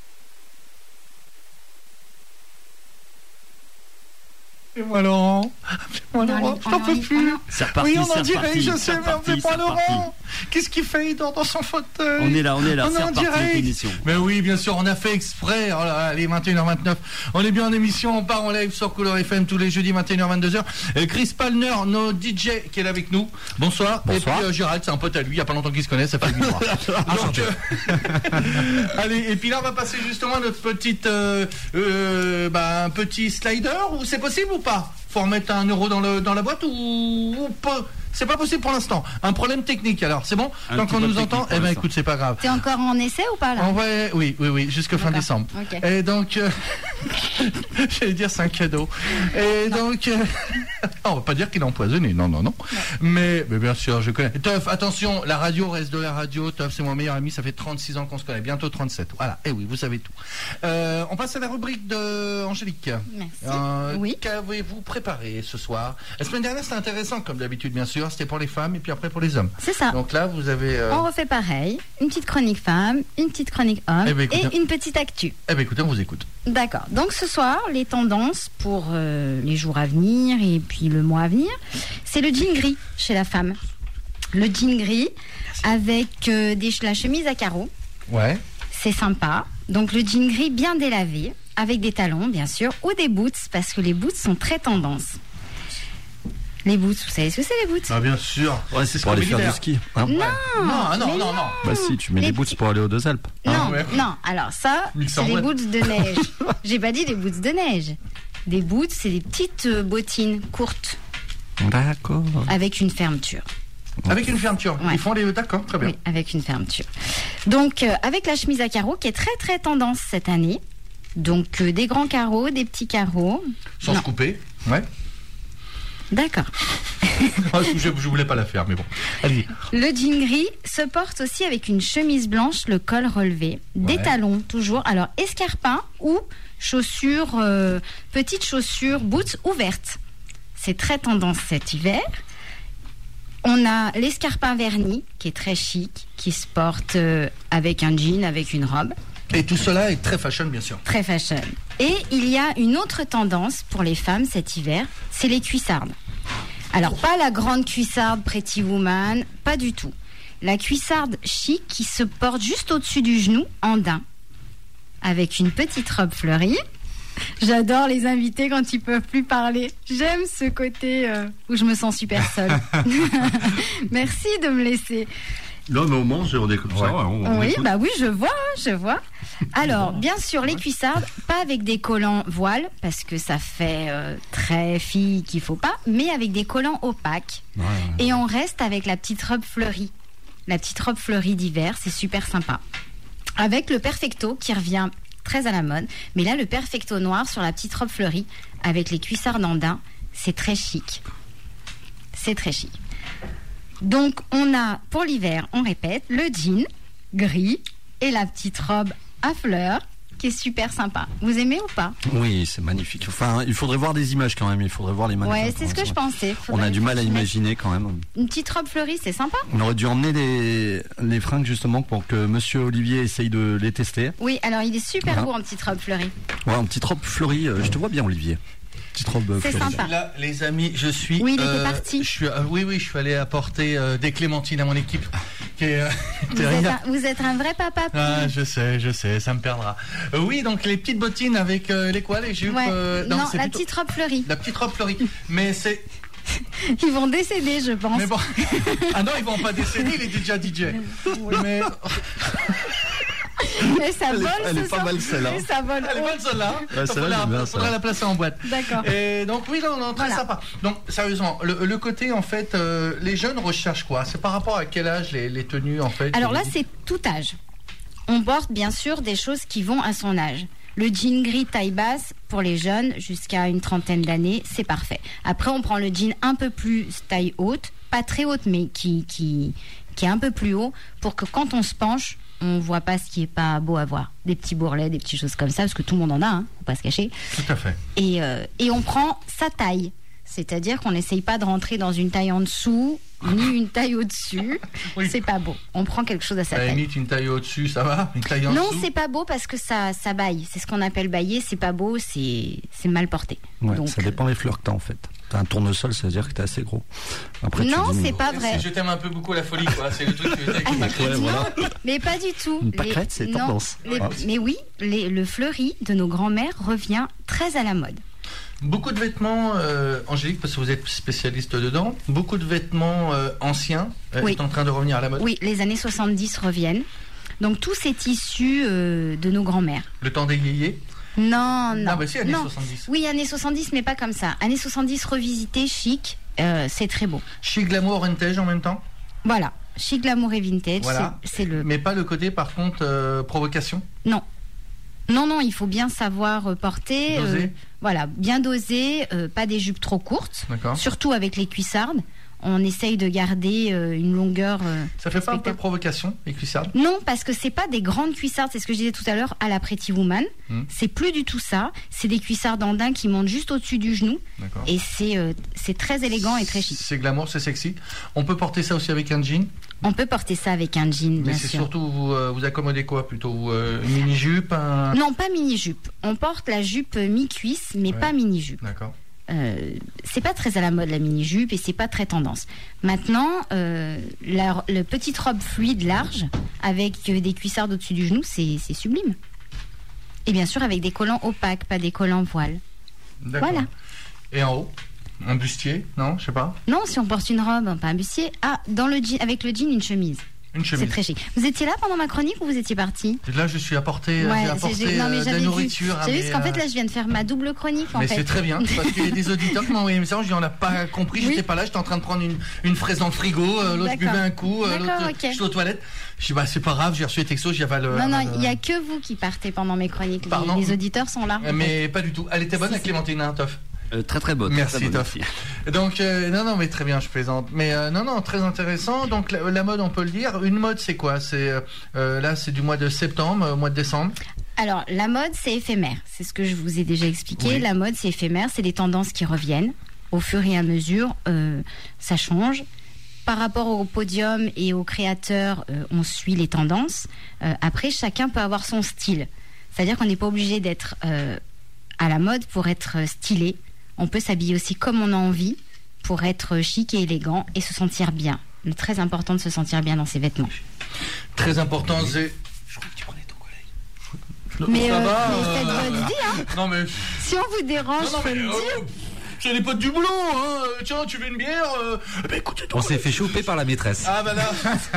Et moi Laurent. Oh, Non, Laurent, lui- je t'en oh, peux non, plus. oh, non. C'est reparti, Oui, on c'est en dirait, reparti, je c'est sais, mais on reparti, fait pas c'est reparti. Laurent. Qu'est-ce qu'il fait? Il dort dans son fauteuil. On est là, on est là, On c'est est en reparti direct. l'émission. Mais oui, bien sûr, on a fait exprès. Oh là là, allez, vingt et une heures vingt-neuf. On est bien en émission, on part en live sur Couleur F M tous les jeudis, vingt et une heures vingt-deux heures. Et Chris Palner, nos D J, qui est là avec nous. Bonsoir. Bonsoir. Et puis euh, Gérald, c'est un pote à lui, il n'y a pas longtemps qu'ils se connaissent, ça fait huit mois. Donc, euh, allez, et puis là, on va passer justement à notre petite, euh, euh, bah, un petit slider. Ou c'est possible ou pas? Faut remettre un euro dans, le, dans la boîte ou, ou pas? C'est pas possible pour l'instant. Un problème technique alors, c'est bon? Un Tant petit qu'on nous problème entend, technique pour eh ben l'instant. écoute, c'est pas grave. T'es encore en essai ou pas là? En vrai, oui, oui, oui, jusqu'à fin D'accord. décembre. Ok. Et donc, euh, j'allais dire c'est un cadeau. Et donc, euh, on va pas dire qu'il est empoisonné, non, non, non. Mais, mais bien sûr, je connais. Teuf, attention, la radio reste de la radio. Teuf, c'est mon meilleur ami, ça fait trente-six ans qu'on se connaît, bientôt trente-sept. Voilà, et oui, vous savez tout. Euh, on passe à la rubrique de Angélique. Merci. Euh, Oui. Qu'avez-vous préparé ce soir? La semaine dernière, c'était intéressant, comme d'habitude, bien sûr. C'était pour les femmes et puis après pour les hommes. C'est ça. Donc là, vous avez. euh, On refait pareil. Une petite chronique femme, une petite chronique homme Eh ben, écoutez- et une petite actu. Eh bien, écoutez, on vous écoute. D'accord. Donc ce soir, les tendances pour euh, les jours à venir et puis le mois à venir, c'est le jean gris chez la femme. Le jean gris avec euh, des, la chemise à carreaux. Ouais. C'est sympa. Donc le jean gris bien délavé, avec des talons bien sûr, ou des boots, parce que les boots sont très tendance. Les boots, vous savez ce que c'est les boots? Ah, bien sûr. Ouais, c'est ce Pour qu'on aller faire militaire. du ski. hein. Ouais. Non, non, mais non, non. Bah si, tu mets Les les boots petits- pour aller aux Deux Alpes. Non, Ah, ouais. non. Alors ça, Mix en c'est les boîte. boots de neige. J'ai pas dit des boots de neige. Des boots, c'est des petites euh, bottines courtes D'accord. avec une fermeture. Avec une fermeture. Ouais. Ils font les. D'accord, très bien. Oui, avec une fermeture. Donc, euh, avec la chemise à carreaux qui est très très tendance cette année. Donc, euh, des grands carreaux, des petits carreaux. Sans Non. se couper. Ouais. D'accord. Ah, je, je voulais pas la faire, mais bon. Allez. Le jean gris se porte aussi avec une chemise blanche, le col relevé, des Ouais. talons toujours. Alors, escarpins ou chaussures, euh, petites chaussures, boots ouvertes. C'est très tendance cet hiver. On a l'escarpin verni qui est très chic, qui se porte euh, avec un jean, avec une robe. Et tout cela est très fashion, bien sûr. Très fashion. Et il y a une autre tendance pour les femmes cet hiver, c'est les cuissardes. Alors, pas la grande cuissarde Pretty Woman, pas du tout. La cuissarde chic qui se porte juste au-dessus du genou, en daim, avec une petite robe fleurie. J'adore les invités quand ils peuvent plus parler. J'aime ce côté euh, où je me sens super seule. Merci de me laisser. Non, mais au moins, on est comme ça. on- on Oui, écoute. bah oui, je vois, hein, je vois. Alors, bien sûr, les cuissardes, pas avec des collants voiles, parce que ça fait euh, très fille qu'il faut pas, mais avec des collants opaques. Ouais, ouais. Et on reste avec la petite robe fleurie. La petite robe fleurie d'hiver, c'est super sympa. Avec le perfecto qui revient très à la mode, mais là, le perfecto noir sur la petite robe fleurie, avec les cuissardes en daim, c'est très chic. C'est très chic. Donc, on a, pour l'hiver, on répète, le jean gris et la petite robe à fleurs qui est super sympa. Vous aimez ou pas? Oui, c'est magnifique. Enfin, il faudrait voir des images quand même. Il faudrait voir les mannequins. Ouais, c'est ce que je pensais. On a du mal à imaginer. imaginer quand même. Une petite robe fleurie, c'est sympa? On aurait dû emmener les, les fringues justement pour que Monsieur Olivier essaye de les tester. Oui, alors il est super Voilà. beau en petite robe fleurie. Ouais, en petite robe fleurie. euh, Je te vois bien, Olivier. Petite robe euh, C'est fleurie. sympa. Là, les amis, je suis. Oui, il était euh, parti. Je suis, euh, oui, oui, je suis allé apporter euh, des clémentines à mon équipe. Qui est, euh, Vous derrière. êtes, un, vous êtes un vrai papa. Ah, je sais, je sais, ça me perdra. Euh, oui, donc les petites bottines avec euh, les quoi, les jupes Ouais. euh, non, c'est la plutôt- petite robe fleurie. La petite robe fleurie. Mais c'est. Ils vont décéder, je pense. Mais bon. Ah non, ils vont pas décéder, il est déjà D J. Mais. Mais ça Elle est- vole elle ce est pas soir. mal, celle-là. Mais ça vole. Elle est bonne celle-là. Ouais, Donc, celle-là, faudra, j'aime bien, faudra ça. la placer en boîte. D'accord. Et donc oui, là, on est très Voilà. sympa. Donc sérieusement, le, le côté en fait, euh, les jeunes recherchent quoi? C'est par rapport à quel âge les, les tenues en fait? Alors là, les- c'est tout âge. On porte bien sûr des choses qui vont à son âge. Le jean gris taille basse pour les jeunes jusqu'à une trentaine d'années, c'est parfait. Après, on prend le jean un peu plus taille haute, pas très haute, mais qui, qui, qui est un peu plus haut, pour que quand on se penche, on voit pas ce qui est pas beau à voir. Des petits bourrelets, des petites choses comme ça, parce que tout le monde en a, hein, faut pas se cacher. Tout à fait. Et, euh, et on prend sa taille. C'est-à-dire qu'on n'essaye pas de rentrer dans une taille en dessous, ni une taille au-dessus. Oui. C'est pas beau. On prend quelque chose à sa À la taille. limite, une taille au-dessus, ça va? Une taille en Non, dessous? c'est pas beau parce que ça, ça baille. C'est ce qu'on appelle bailler. C'est pas beau, c'est, c'est mal porté. Ouais, Donc, ça dépend des fleurs que t'as en fait. T'as un tournesol, ça veut dire que t'es assez gros. Après, tu non, diminues. c'est pas vrai. Je t'aime un peu beaucoup la folie, quoi. C'est le truc que tu veux dire avec Ah, ma crête. Ouais, voilà. Non, mais pas du tout. Une pâquerette, c'est non, tendance. les- Ouais. Mais oui, les- le fleuri de nos grands-mères revient très à la mode. Beaucoup de vêtements, euh, Angélique, parce que vous êtes spécialiste dedans, beaucoup de vêtements euh, anciens euh, Oui. est en train de revenir à la mode. Oui, les années soixante-dix reviennent. Donc tout c'est issu euh, de nos grands-mères. Le temps des yéyés. Non, non. Ah bah si, années non. soixante-dix. Oui, années soixante-dix, mais pas comme ça. Années soixante-dix revisité, chic, euh, c'est très beau. Chic, glamour, vintage en même temps. Voilà, chic, glamour et vintage, Voilà. c'est, c'est le... Mais pas le côté, par contre, euh, provocation. Non. Non, non, il faut bien savoir euh, porter. Doser. euh, voilà, bien doser, euh, pas des jupes trop courtes. D'accord. Surtout avec les cuissardes. On essaye de garder euh, une longueur... euh, Ça fait pas un peu respectable. provocation, les cuissardes? Non, parce que c'est pas des grandes cuissardes, c'est ce que je disais tout à l'heure, à la Pretty Woman. Hmm. C'est plus du tout ça. C'est des cuissardes en daim qui montent juste au-dessus du genou. D'accord. Et c'est euh, c'est très élégant et très chic. C'est glamour, c'est sexy. On peut porter ça aussi avec un jean, On peut porter ça avec un jean, mais bien c'est sûr. surtout vous, euh, vous accommodez quoi plutôt vous, euh, une mini-jupe, un... Non, pas mini-jupe. On porte la jupe mi-cuisse, mais Ouais. pas mini-jupe. D'accord. Euh, c'est pas très à la mode la mini-jupe et c'est pas très tendance. Maintenant, euh, la, le petite robe fluide large avec euh, des cuissardes au-dessus du genou, c'est c'est sublime. Et bien sûr avec des collants opaques, pas des collants voile. D'accord. Voilà. Et en haut, un bustier, non, je sais pas, Non, si on porte une robe, pas un bustier. Ah, dans le jean, avec le jean, une chemise. une C'est chemise. très chic. Vous étiez là pendant ma chronique ou vous étiez parti? Là, je suis apporté, j'ai c'est- apporté j'ai- non, mais euh, de la j'avais vu. nourriture. à J'ai vu mes, parce qu'en fait euh, là, je viens de faire ma double chronique en Mais fait. c'est très bien, parce qu'il y a des auditeurs qui m'ont envoyé un message, je dis on n'a pas compris, Oui. j'étais pas là, j'étais en train de prendre une, une fraise dans le frigo, euh, l'autre D'accord. buvait un coup, euh, D'accord, l'autre ok. je suis aux toilettes. Je dis bah c'est pas grave, j'ai reçu les textos, j'y avale. Non, non, avale, il n'y a que vous qui partez pendant mes chroniques. Les- Pardon les, auditeurs sont là. euh, Mais pas du tout. Elle était bonne Si, la si. Clémentine, hein, Toff. Euh, très très bonne. Merci, très bonne, Toff. Donc, euh, non, non, mais très bien, je plaisante. Mais euh, non, non, très intéressant. Donc, la, la mode, on peut le dire. Une mode, c'est quoi? C'est euh, euh, là, c'est du mois de septembre, au mois de décembre. Alors, la mode, c'est éphémère. C'est ce que je vous ai déjà expliqué. Oui. La mode, c'est éphémère. C'est des tendances qui reviennent. Au fur et à mesure, euh, ça change. Par rapport au podium et aux créateurs, euh, on suit les tendances. Euh, après, chacun peut avoir son style. C'est-à-dire qu'on n'est pas obligé d'être euh, à la mode pour être euh, stylé. On peut s'habiller aussi comme on a envie pour être chic et élégant et se sentir bien. C'est très important de se sentir bien dans ses vêtements. Très important, c'est. Je crois que tu prenais ton collègue. Non, Mais, ça euh, va, mais euh, faites votre vie, hein. Non, mais. Si on vous dérange, Non, non, faut mais, le dire. euh, c'est les potes du boulot, hein. Tiens, tu veux une bière euh, eh ben, écoutez, On s'est fait choper par la maîtresse. Ah, bah là.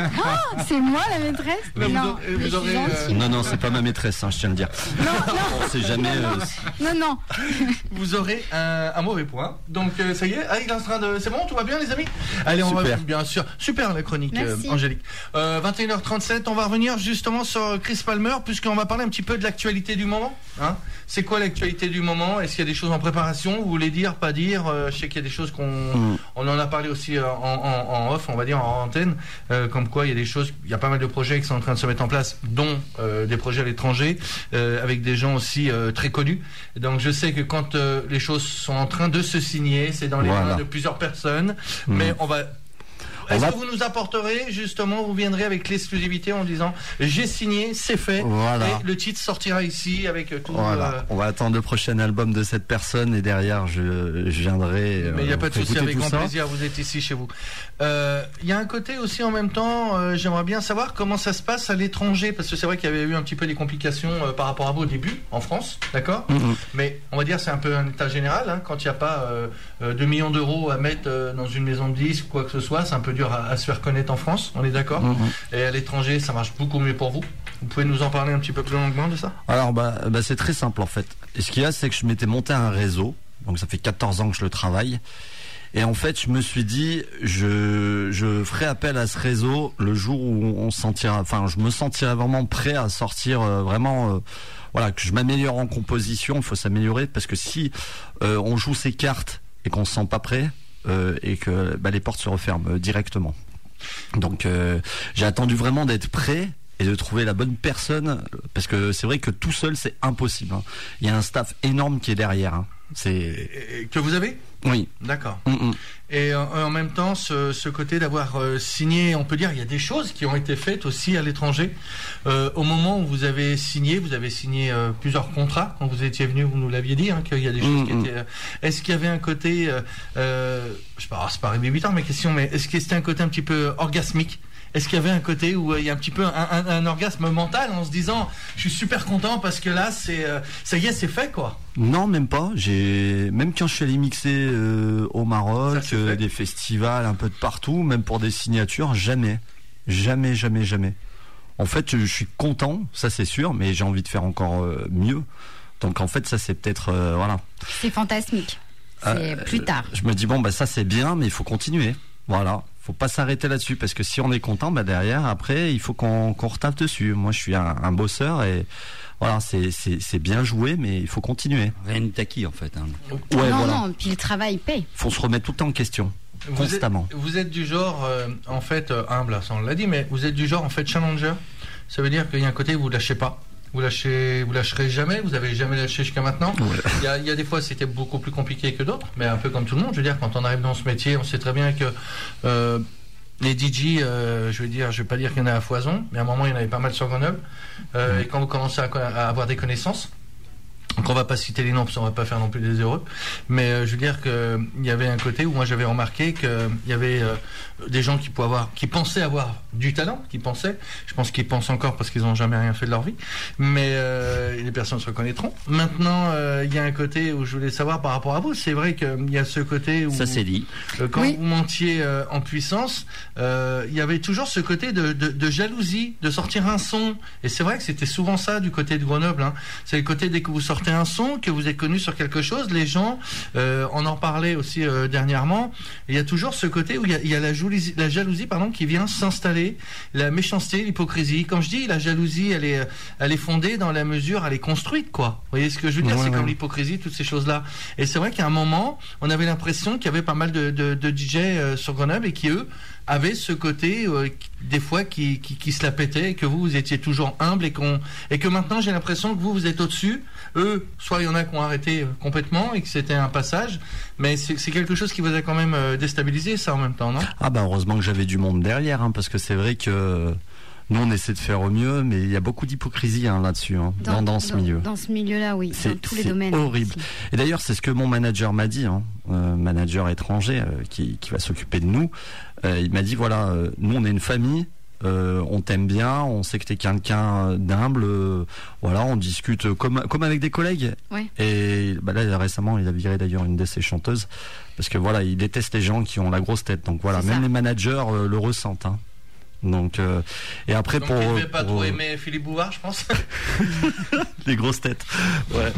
Ah, c'est moi la maîtresse. Là, vous Non, aurez- vous mais je suis aurez, gentille. euh, Non, non, c'est pas ma maîtresse, hein, je tiens à le dire. On sait jamais. euh, Non, non. Vous aurez un, un mauvais point. Donc euh, ça y est, ah, il est en train de. C'est bon, tout va bien les amis? Allez, on va Super. bien sûr. Super la chronique, Merci. euh, Angélique. Euh, vingt et une heures trente-sept, on va revenir justement sur Chris Palmer, puisqu'on va parler un petit peu de l'actualité du moment. Hein, c'est quoi l'actualité du moment? Est-ce qu'il y a des choses en préparation? Vous voulez dire, pas dire? Euh, Je sais qu'il y a des choses qu'on Mm. on en a parlé aussi euh, en, en- en off, on va dire en antenne, euh, comme quoi il y a des choses, il y a pas mal de projets qui sont en train de se mettre en place, dont euh, des projets à l'étranger, euh, avec des gens aussi euh, très connus. Donc je sais que quand euh, les choses sont en train de se signer, c'est dans les Voilà. mains de plusieurs personnes, Mm. mais on va... On Est-ce va- que vous nous apporterez justement, vous viendrez avec l'exclusivité en disant j'ai signé, c'est fait, Voilà. et le titre sortira ici avec euh, tout. Voilà. euh, On va attendre le prochain album de cette personne et derrière je, je viendrai. Mais il n'y a euh, pas de vous souci, écouter avec tout grand ça. plaisir, vous êtes ici chez vous. Euh, Il y a un côté aussi en même temps, euh, j'aimerais bien savoir comment ça se passe à l'étranger, parce que c'est vrai qu'il y avait eu un petit peu des complications euh, par rapport à vous au début, en France, d'accord Mhm. Mais on va dire c'est un peu un état général, hein, quand il n'y a pas euh, euh, deux millions d'euros à mettre euh, dans une maison de disques ou quoi que ce soit, c'est un peu dur à, à se faire connaître en France, on est d'accord Mhm. Et à l'étranger, ça marche beaucoup mieux pour vous. Vous pouvez nous en parler un petit peu plus longuement de ça? Alors bah, bah, c'est très simple en fait. Et ce qu'il y a, c'est que je m'étais monté un réseau, donc ça fait quatorze ans que je le travaille. Et en fait, je me suis dit, je, je ferai appel à ce réseau le jour où on se sentira, enfin, je me sentirai vraiment prêt à sortir euh, vraiment, euh, voilà, que je m'améliore en composition. Il faut s'améliorer parce que si euh, on joue ses cartes et qu'on se sent pas prêt euh, et que bah, les portes se referment euh, directement. Donc, euh, j'ai attendu vraiment d'être prêt. et de trouver la bonne personne, parce que c'est vrai que tout seul c'est impossible. Hein. Il y a un staff énorme qui est derrière. Hein. C'est que vous avez. Oui. D'accord. Mm-mm. Et en, en même temps, ce, ce côté d'avoir euh, signé, on peut dire, il y a des choses qui ont été faites aussi à l'étranger. Euh, au moment où vous avez signé, vous avez signé euh, plusieurs contrats. Quand vous étiez venu, vous nous l'aviez dit, hein, qu'il y a des choses Mm-mm. qui étaient. Euh, est-ce qu'il y avait un côté, euh, euh, je sais pas, c'est pas arrivé huit ans, mais question, mais est-ce que c'était un côté un petit peu orgasmique? Est-ce qu'il y avait un côté où euh, il y a un petit peu un, un, un orgasme mental en se disant, je suis super content parce que là, c'est, euh, ça y est, c'est fait, quoi. Non, même pas. J'ai même quand je suis allé mixer euh, au Maroc, Ça, c'est euh, fait. des festivals un peu de partout, même pour des signatures, jamais, jamais, jamais, jamais. En fait, je suis content, ça c'est sûr, mais j'ai envie de faire encore euh, mieux. Donc en fait, ça c'est peut-être euh, voilà. C'est fantasmique. C'est Euh, plus tard. Je me dis bon bah ça c'est bien, mais il faut continuer. Voilà. Faut pas s'arrêter là-dessus parce que si on est content, bah derrière après il faut qu'on qu'on retaffe dessus. Moi je suis un, un bosseur et voilà c'est c'est c'est bien joué, mais il faut continuer. Rien n'est acquis en fait. Hein. Ouais non, voilà. non, puis le travail paye. Faut se remettre tout le temps en question. Vous Constamment. êtes, vous êtes du genre, euh, en fait, euh, humble, ça on l'a dit, mais vous êtes du genre, en fait, challenger. Ça veut dire qu'il y a un côté où vous lâchez pas. Vous lâchez, vous lâcherez jamais. Vous avez jamais lâché jusqu'à maintenant. Ouais. Il y a, il y a des fois, c'était beaucoup plus compliqué que d'autres, mais un peu comme tout le monde. Je veux dire, quand on arrive dans ce métier, on sait très bien que euh, les D J, euh, je veux dire, je vais pas dire qu'il y en a à foison, mais à un moment, il y en avait pas mal sur Grenoble. Euh, Mmh. Et quand vous commencez à, à avoir des connaissances. Donc on va pas citer les noms parce qu'on va pas faire non plus des heureux, mais euh, je veux dire que il y avait un côté où moi j'avais remarqué que il y avait euh, des gens qui pouvaient avoir, qui pensaient avoir du talent, qui pensaient, je pense qu'ils pensent encore parce qu'ils ont jamais rien fait de leur vie, mais euh, les personnes se reconnaîtront. Maintenant euh, il y a un côté où je voulais savoir par rapport à vous, c'est vrai qu'il y a ce côté où Ça c'est dit. euh, quand Oui. vous montiez euh, en puissance, euh, il y avait toujours ce côté de, de, de jalousie, de sortir un son. Et c'est vrai que c'était souvent ça du côté de Grenoble. Hein. C'est le côté dès que vous sortez un son, que vous êtes connu sur quelque chose, les gens, euh, on en parlait aussi euh, dernièrement, il y a toujours ce côté où il y a, il y a la jalousie, la jalousie pardon, qui vient s'installer, la méchanceté, l'hypocrisie. Comme je dis, la jalousie, elle est, elle est fondée dans la mesure, elle est construite, quoi. Vous voyez ce que je veux dire? Ouais, C'est ouais. comme l'hypocrisie, toutes ces choses-là. Et c'est vrai qu'à un moment, on avait l'impression qu'il y avait pas mal de, de, de D J euh, sur Grenoble et qui, eux, avaient ce côté, euh, qui- des fois, qui, qui, qui se la pétaient, et que vous, vous étiez toujours humble et qu'on, et que maintenant, j'ai l'impression que vous, vous êtes au-dessus. Eux, soit il y en a qui ont arrêté euh, complètement et que c'était un passage, mais c'est c'est quelque chose qui vous a quand même euh, déstabilisé, ça, en même temps, non? Ah bah heureusement que j'avais du monde derrière, hein, parce que c'est vrai que nous on essaie de faire au mieux, mais il y a beaucoup d'hypocrisie hein, là-dessus, hein, dans, dans ce milieu. Dans ce milieu-là, oui. C'est- Dans tous les c'est domaines. horrible. aussi. Et d'ailleurs, c'est ce que mon manager m'a dit, hein, euh, manager étranger euh, qui, qui va s'occuper de nous. Euh, il m'a dit voilà, euh, nous on est une famille, euh, on t'aime bien, on sait que t'es quelqu'un d'humble, euh, voilà, on discute comme comme avec des collègues. Ouais. Et bah là récemment, il a viré d'ailleurs une de ses chanteuses parce que voilà, il déteste les gens qui ont la grosse tête. Donc voilà, C'est même ça. les managers euh, le ressentent. Hein. Donc euh, et après Donc, pour il ne devait pas pour, trop euh, aimer Philippe Bouvard, je pense. les grosses têtes. Ouais.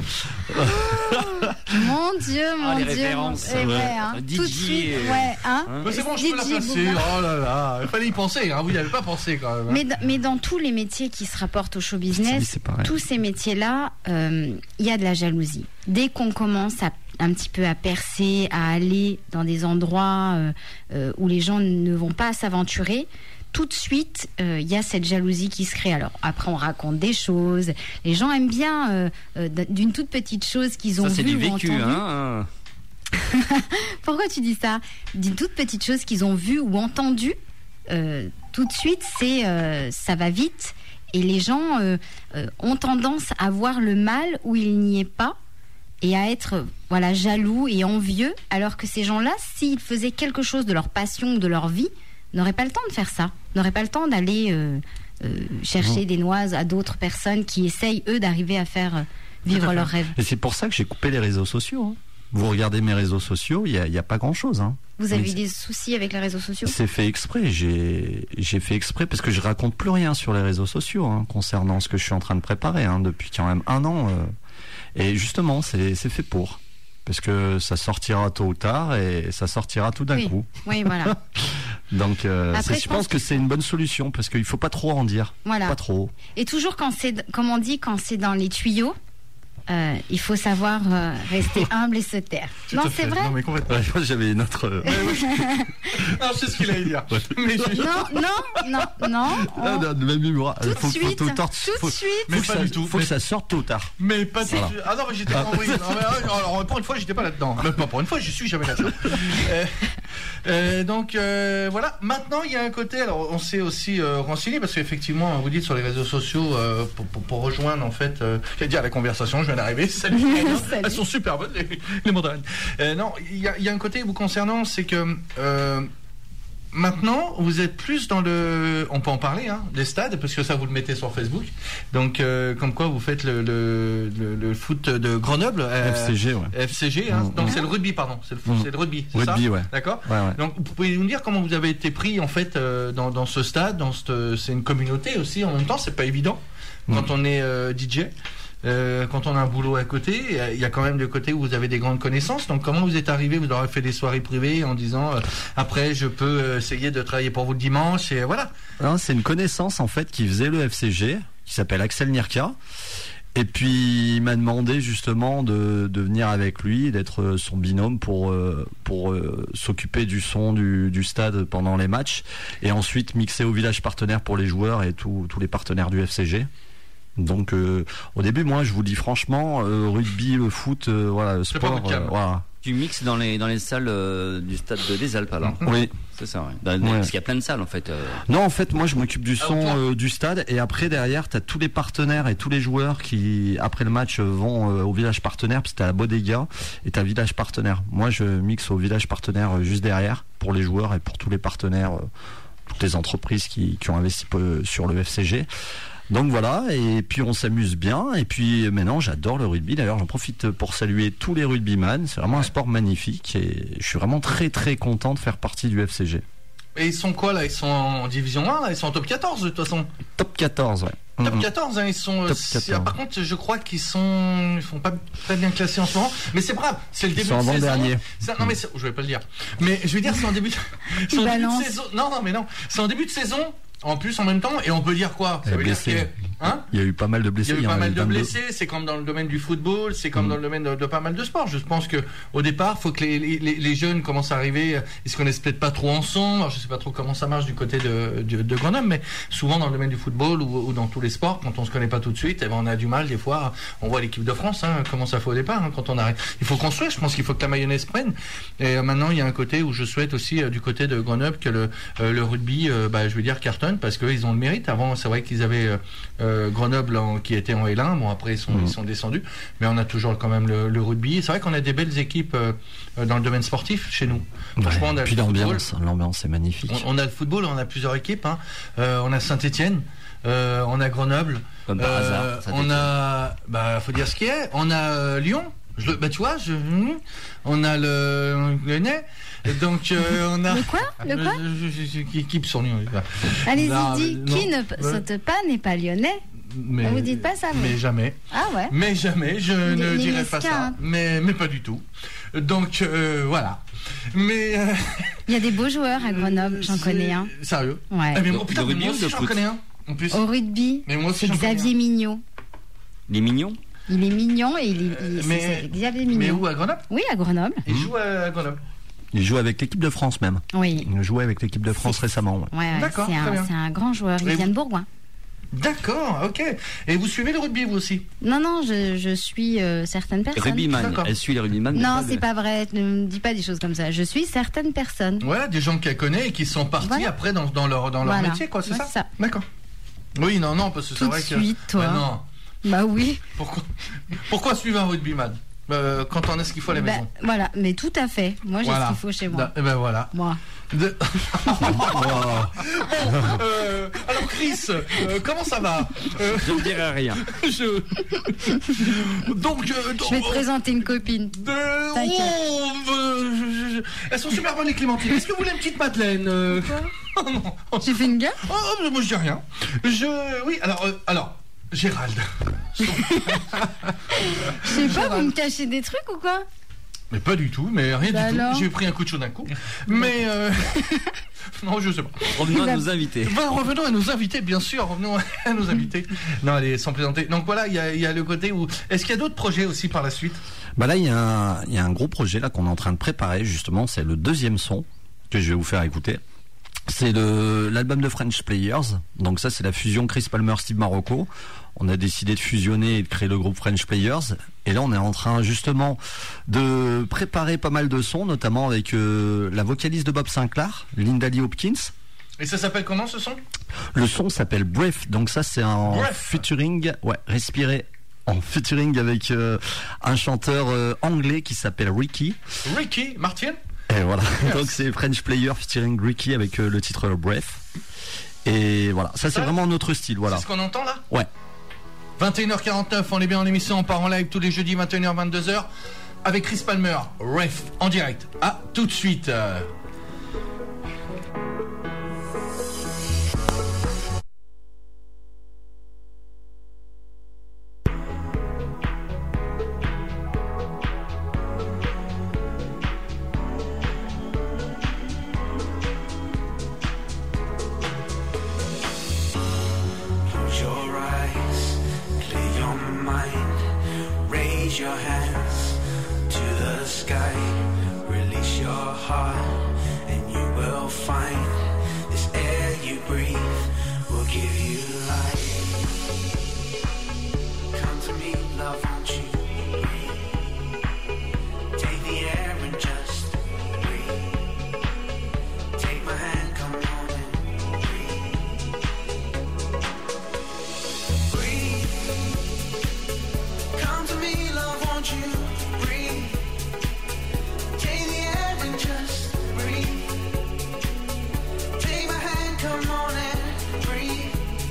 Mon Dieu, mon Ah, les Dieu. références. mon- eh Ouais. ouais, hein. Un D J, Tout de suite, euh, ouais, hein. hein. Mais c'est bon, je peux la D J placer. Bouvard. Oh là là, il fallait y penser, hein. Vous n'y avez pas pensé quand même. hein. Mais, dans- mais dans tous les métiers qui se rapportent au show Oui, business, c'est pareil. tous ces métiers-là, euh, il y a de la jalousie. Dès qu'on commence à un petit peu à percer, à aller dans des endroits euh, euh, où les gens ne vont pas s'aventurer, tout de suite, euh, il y a cette jalousie qui se crée. Alors après, on raconte des choses. Les gens aiment bien euh, euh, d'une toute petite chose qu'ils ont Ça c'est vue du ou vécu. entendue. Hein. Pourquoi tu dis ça? D'une toute petite chose qu'ils ont vue ou entendue, euh, tout de suite, c'est euh, ça va vite. Et les gens euh, euh, ont tendance à voir le mal où il n'y est pas et à être euh, voilà, jaloux et envieux, alors que ces gens-là, s'ils faisaient quelque chose de leur passion ou de leur vie, n'auraient pas le temps de faire ça, n'auraient pas le temps d'aller euh, euh, chercher des noises à d'autres personnes qui essayent, eux, d'arriver à faire euh, vivre leurs rêves. Et c'est pour ça que j'ai coupé les réseaux sociaux. Hein. Vous regardez mes réseaux sociaux, il y a, il y a pas grand-chose. Hein. Vous avez Mais eu des soucis avec les réseaux sociaux? C'est fait exprès. J'ai j'ai fait exprès parce que je raconte plus rien sur les réseaux sociaux hein, concernant ce que je suis en train de préparer hein, depuis quand même un an. Euh, et justement, c'est c'est fait pour. Parce que ça sortira tôt ou tard et ça sortira tout d'un Oui. coup. Oui, voilà. Donc, euh, Après, c'est- je je pense pense que c'est une bonne solution parce qu'il faut pas trop en dire. Voilà. Pas trop. Et toujours quand c'est, comme on dit, quand c'est dans les tuyaux, euh, il faut savoir euh, rester humble et se taire. Tout Non, à c'est fait. vrai. Non, mais complètement. Ouais, je pense que j'avais une autre. euh, Non, je sais ce qu'il allait dire. Mais je- Non, non, non, non. Ah, on- de de même humour. Tout de faut, suite, faut, tôt ou tard- tout de faut- suite. Mais faut que pas ça- du tout. Faut Mais- que ça sorte tôt ou tard. Mais pas du Voilà. tout. Ah non, mais j'étais pas. Oui, non, mais, euh, alors pour une fois, j'étais pas là-dedans. Même pas pour une fois, je suis jamais là-dedans. Euh, euh, donc euh, voilà. Maintenant, il y a un côté. Alors, on s'est aussi euh, renseigné parce qu'effectivement, vous dites sur les réseaux sociaux euh, pour, pour, pour rejoindre en fait. Euh, J'allais dire la conversation. Je viens d'arriver. Salut. Salut. Elles sont super bonnes les, les montagnes. Euh, non, il y a, il y a un côté vous concernant, c'est que. Euh, Maintenant, vous êtes plus dans le, on peut en parler, hein, des stades, parce que ça vous le mettez sur Facebook. Donc, euh, comme quoi vous faites le, le, le, le foot de Grenoble. euh, F C G, ouais. F C G, hein. Mmh. Donc c'est le rugby, pardon. C'est le, foot, Mmh. c'est le rugby, c'est Rugby, ça ouais. D'accord. Ouais, ouais. Donc, vous pouvez nous dire comment vous avez été pris en fait euh, dans, dans ce stade, dans cette, c'est une communauté aussi en même temps. C'est pas évident quand on est euh, D J. Euh, quand on a un boulot à côté, il y a quand même le côté où vous avez des grandes connaissances. Donc comment vous êtes arrivé? Vous aurez fait des soirées privées en disant euh, après je peux euh, essayer de travailler pour vous le dimanche et voilà. Non, c'est une connaissance en fait qui faisait le F C G, qui s'appelle Axel Nirka. Et puis il m'a demandé justement de, de venir avec lui, et d'être euh, son binôme pour euh, pour euh, s'occuper du son du, du stade pendant les matchs, et ensuite mixer au village partenaire pour les joueurs et tous tous les partenaires du F C G. Donc euh, au début, moi je vous dis franchement, euh, rugby, le foot, euh, voilà, le C'est pas sport, votre cam. euh, voilà. Tu mixes dans les, dans les salles euh, du stade de- des Alpes alors. Oui. C'est ça, ouais. Dans- Ouais. Parce qu'il y a plein de salles en fait. euh. Non, en fait, moi, je m'occupe du Ah, son toi. euh, du stade, et après derrière, t'as tous les partenaires et tous les joueurs qui, après le match, euh, vont euh, au village partenaire, parce que t'as la bodega et t'as village partenaire. Moi, je mixe au village partenaire euh, juste derrière pour les joueurs et pour tous les partenaires, euh, toutes les entreprises qui, qui ont investi peu sur le F C G. Donc voilà, et puis on s'amuse bien, et puis maintenant j'adore le rugby. D'ailleurs, j'en profite pour saluer tous les rugbyman. C'est vraiment un sport magnifique, et je suis vraiment très très content de faire partie du F C G. Et ils sont quoi là? Ils sont en division un, là? Ils sont en top quatorze de toute façon. Top quatorze, ouais. Top Mhm. quatorze, hein, ils sont. Top si- quatorze. Par contre, je crois qu'ils sont, ils sont pas très bien classés en ce moment. Mais c'est pas grave, c'est le Ils début sont de saison. avant-dernier. C'est- Non mais c'est- je vais pas le dire. Mais je veux dire, c'est en début. De... c'est en début de balance. saison. Non non mais non, c'est en début de saison. En plus, en même temps, et on peut dire quoi? Ça Et veut dire blessés. qu'il y a- hein? Il y a eu pas mal de Il blessés. y a eu il y en pas mal de vingt-deux. blessés, c'est comme dans le domaine du football, c'est comme Mm. dans le domaine de, de pas mal de sports. Je pense que au départ, faut que les, les, les jeunes commencent à arriver, euh, ils se connaissent peut-être pas trop ensemble. Alors, je sais pas trop comment ça marche du côté de, de, de Grenoble, mais souvent dans le domaine du football ou, ou dans tous les sports, quand on se connaît pas tout de suite, eh ben, on a du mal des fois. On voit l'équipe de France, hein, comment ça fait au départ, hein, quand on arrive. Il faut construire. Je pense qu'il faut que la mayonnaise prenne. Et euh, maintenant, il y a un côté où je souhaite aussi euh, du côté de Grenoble que le, euh, le rugby, euh, bah, je veux dire, cartonne parce qu'ils ont le mérite. Avant, c'est vrai qu'ils avaient euh, euh, Grenoble en- qui était en L un. Bon, après, ils sont, Mhm. ils sont descendus. Mais on a toujours quand même le, le rugby. C'est vrai qu'on a des belles équipes euh, euh, dans le domaine sportif chez nous. Ouais, Franchement, on a puis le football. l'ambiance, l'ambiance est magnifique. On, on a le football, on a plusieurs équipes. Hein. Euh, on a Saint-Étienne, euh, on a Grenoble. Comme par euh, hasard, Saint-Étienne. on a, bah, faut dire ce qui est. On a euh, Lyon. Je, le- bah, tu vois, je, on a le Lyonnais. Donc, euh, on a. Le quoi Le quoi Je- je- je- Qui équipe sur Lyon? là. Allez-y, Non, dis. mais Qui non. ne p- Ouais. saute pas n'est pas lyonnais. Mais, Vous dites pas ça, vous Mais jamais. Ah ouais. Mais jamais, je Les- ne les dirais pas mesquins, ça. hein. Mais, mais pas du tout. Donc, euh, voilà. Mais. euh, Il y a des beaux joueurs à Grenoble, j'en c'est- connais un. Sérieux? Ouais. Eh, mais De- moi, putain, de mais rugby moi ou aussi, de j'en foot connais un. En plus. Au rugby, Mais moi aussi, c'est j'en connais Xavier Mignot. Les mignons. Il est mignon et il est. il- Mais- c'est- c'est Xavier Mais Mignot. où, à Grenoble? Oui, à Grenoble. Il joue à Grenoble. Il joue avec l'équipe de France même. Oui. Il jouait avec l'équipe de France C'est- récemment. ouais. Ouais, ouais, D'accord, c'est très un, bien. c'est un grand joueur. Il Et vient vous- de Bourgoin. D'accord, ok. Et vous suivez le rugby, vous aussi? Non, non, je, je suis euh, certaines personnes. Rugbyman. D'accord. Elle suit les rugbyman. mais Non, pas c'est le- pas vrai. Ne me dis pas des choses comme ça. Je suis certaines personnes. Ouais, des gens qu'elle connaît et qui sont partis Voilà. après dans, dans leur, dans leur Voilà. métier, quoi, c'est Ouais, ça? c'est ça. D'accord. Oui, non, non, parce que c'est Tout de vrai que. suite, toi. Bah non. Bah oui. Pourquoi, pourquoi suivre un rugbyman euh, quand on a ce qu'il faut à la Bah, maison? voilà, mais tout à fait. Moi, j'ai Voilà. ce qu'il faut chez moi. Da- Eh ben voilà. Moi. De- Bon, euh, alors Chris, euh, comment ça va? Euh, Je ne dirai rien. je... Donc, euh, Je vais te présenter une copine. de... T'inquiète. Oh, euh, je- je- Elles sont super bonnes les clémentines. Est-ce que vous voulez une petite madeleine? euh Oh non. J'ai fait une gueule. Oh, oh, moi je dis rien. Je... Oui, alors... euh, alors... Gérald. Je sais pas, vous me cachez des trucs ou quoi? Mais pas du tout, mais rien Bah du alors tout. J'ai pris un coup de chaud d'un coup. Mais euh... non, je sais pas. Revenons à nos invités. Bah, revenons à nos invités, bien sûr. Revenons à nos invités. Non, allez, sans plaisanter. Donc voilà, il y a, il y a le côté où. Est-ce qu'il y a d'autres projets aussi par la suite? Bah là, il y a un, il y a un gros projet là qu'on est en train de préparer justement. C'est le deuxième son que je vais vous faire écouter. C'est le l'album de French Players. Donc ça, c'est la fusion Chris Palmer, Steve Marocco. On a décidé de fusionner et de créer le groupe French Players. Et là, on est en train justement de préparer pas mal de sons, notamment avec euh, la vocaliste de Bob Sinclair, Linda Lee Hopkins. Et ça s'appelle comment ce son? Le son s'appelle Breath. Donc ça, c'est un Breath. featuring, ouais, respirer. En featuring avec euh, un chanteur euh, anglais qui s'appelle Ricky. Ricky Martin. Et voilà. Donc c'est French Player featuring Ricky avec euh, le titre Breath. Et voilà, ça c'est Ça, vraiment notre style. Voilà. C'est ce qu'on entend là? Ouais. vingt et une heures quarante-neuf, on est bien en émission, on part en live tous les jeudis, vingt et une heures vingt-deux heures, avec Chris Palmer, Ref, en direct. À tout de suite. Close your eyes, clear your mind, raise your hands to the sky, release your heart, and you will find this air you breathe will give you life. Come to me, love, won't you breathe? Take the air and just breathe. Take my hand, come on and breathe. Breathe. Come to me, love, won't you breathe? Take the air and just breathe. Take my hand, come on and breathe.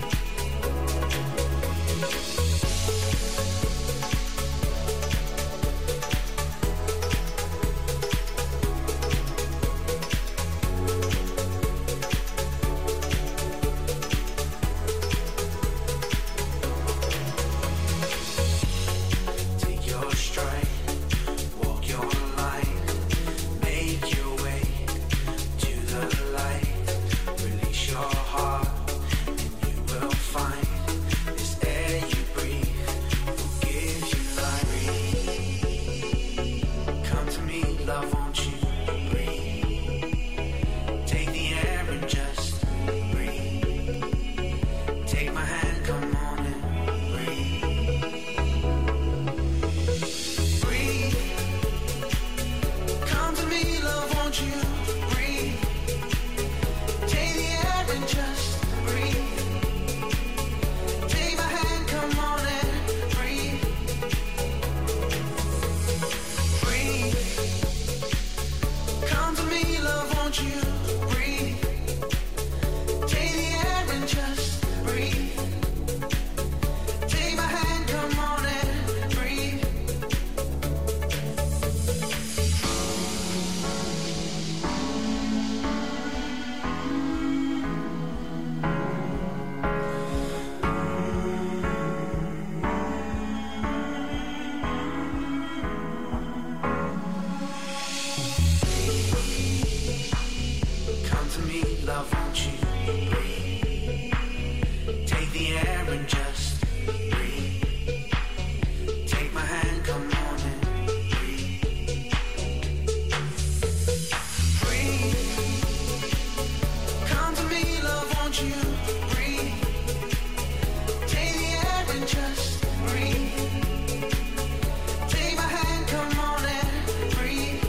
Take your stride, walk your line, make your way to the light. Release your heart, and you will find this air you breathe will give you life. Come to me, love, won't you breathe? Take the air and just breathe. Take my hand, come on and breathe. Breathe. Come to me, love, won't you breathe? Take the air and just breathe. Take my hand, come on and breathe. Breathe. Come to me, love, won't you breathe? Take the air and just breathe. Take my hand, come on and breathe. Come to me, love, won't you breathe? Take the air and just breathe. Take my hand, come on and breathe. Breathe. Come to me, love, won't you breathe? Take the air and just breathe. Take my hand, come on and breathe.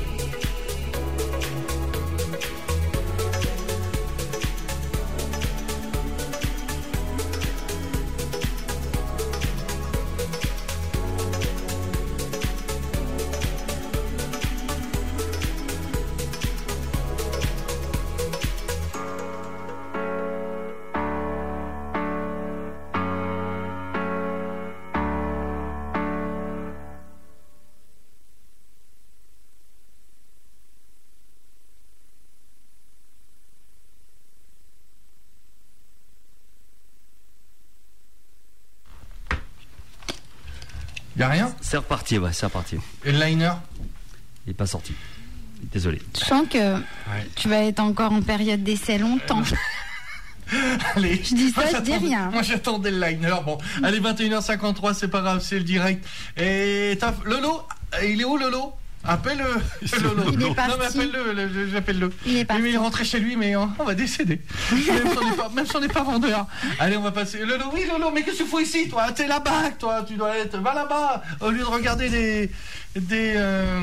Y'a rien? C'est reparti, ouais, c'est reparti. Et le liner? il n'est pas sorti. Désolé. Je sens que tu vas être encore en période d'essai longtemps. Allez, je dis ça, moi, je dis rien. Moi j'attendais le liner. Bon, allez, vingt et une heures cinquante-trois, c'est pas grave, c'est le direct. Et t'as... Lolo, il est où Lolo? Appelle-le. Lolo. Il est parti. Non mais appelle-le, le, j'appelle-le. Il est parti. Mais il est rentré chez lui, mais on, on va décéder. Même si on n'est pas, même si on n'est pas vendeur. Allez, on va passer. Lolo, oui Lolo, mais qu'est-ce que tu fais ici, toi? T'es là-bas, toi. Tu dois être. Va là-bas, au lieu de regarder des des euh,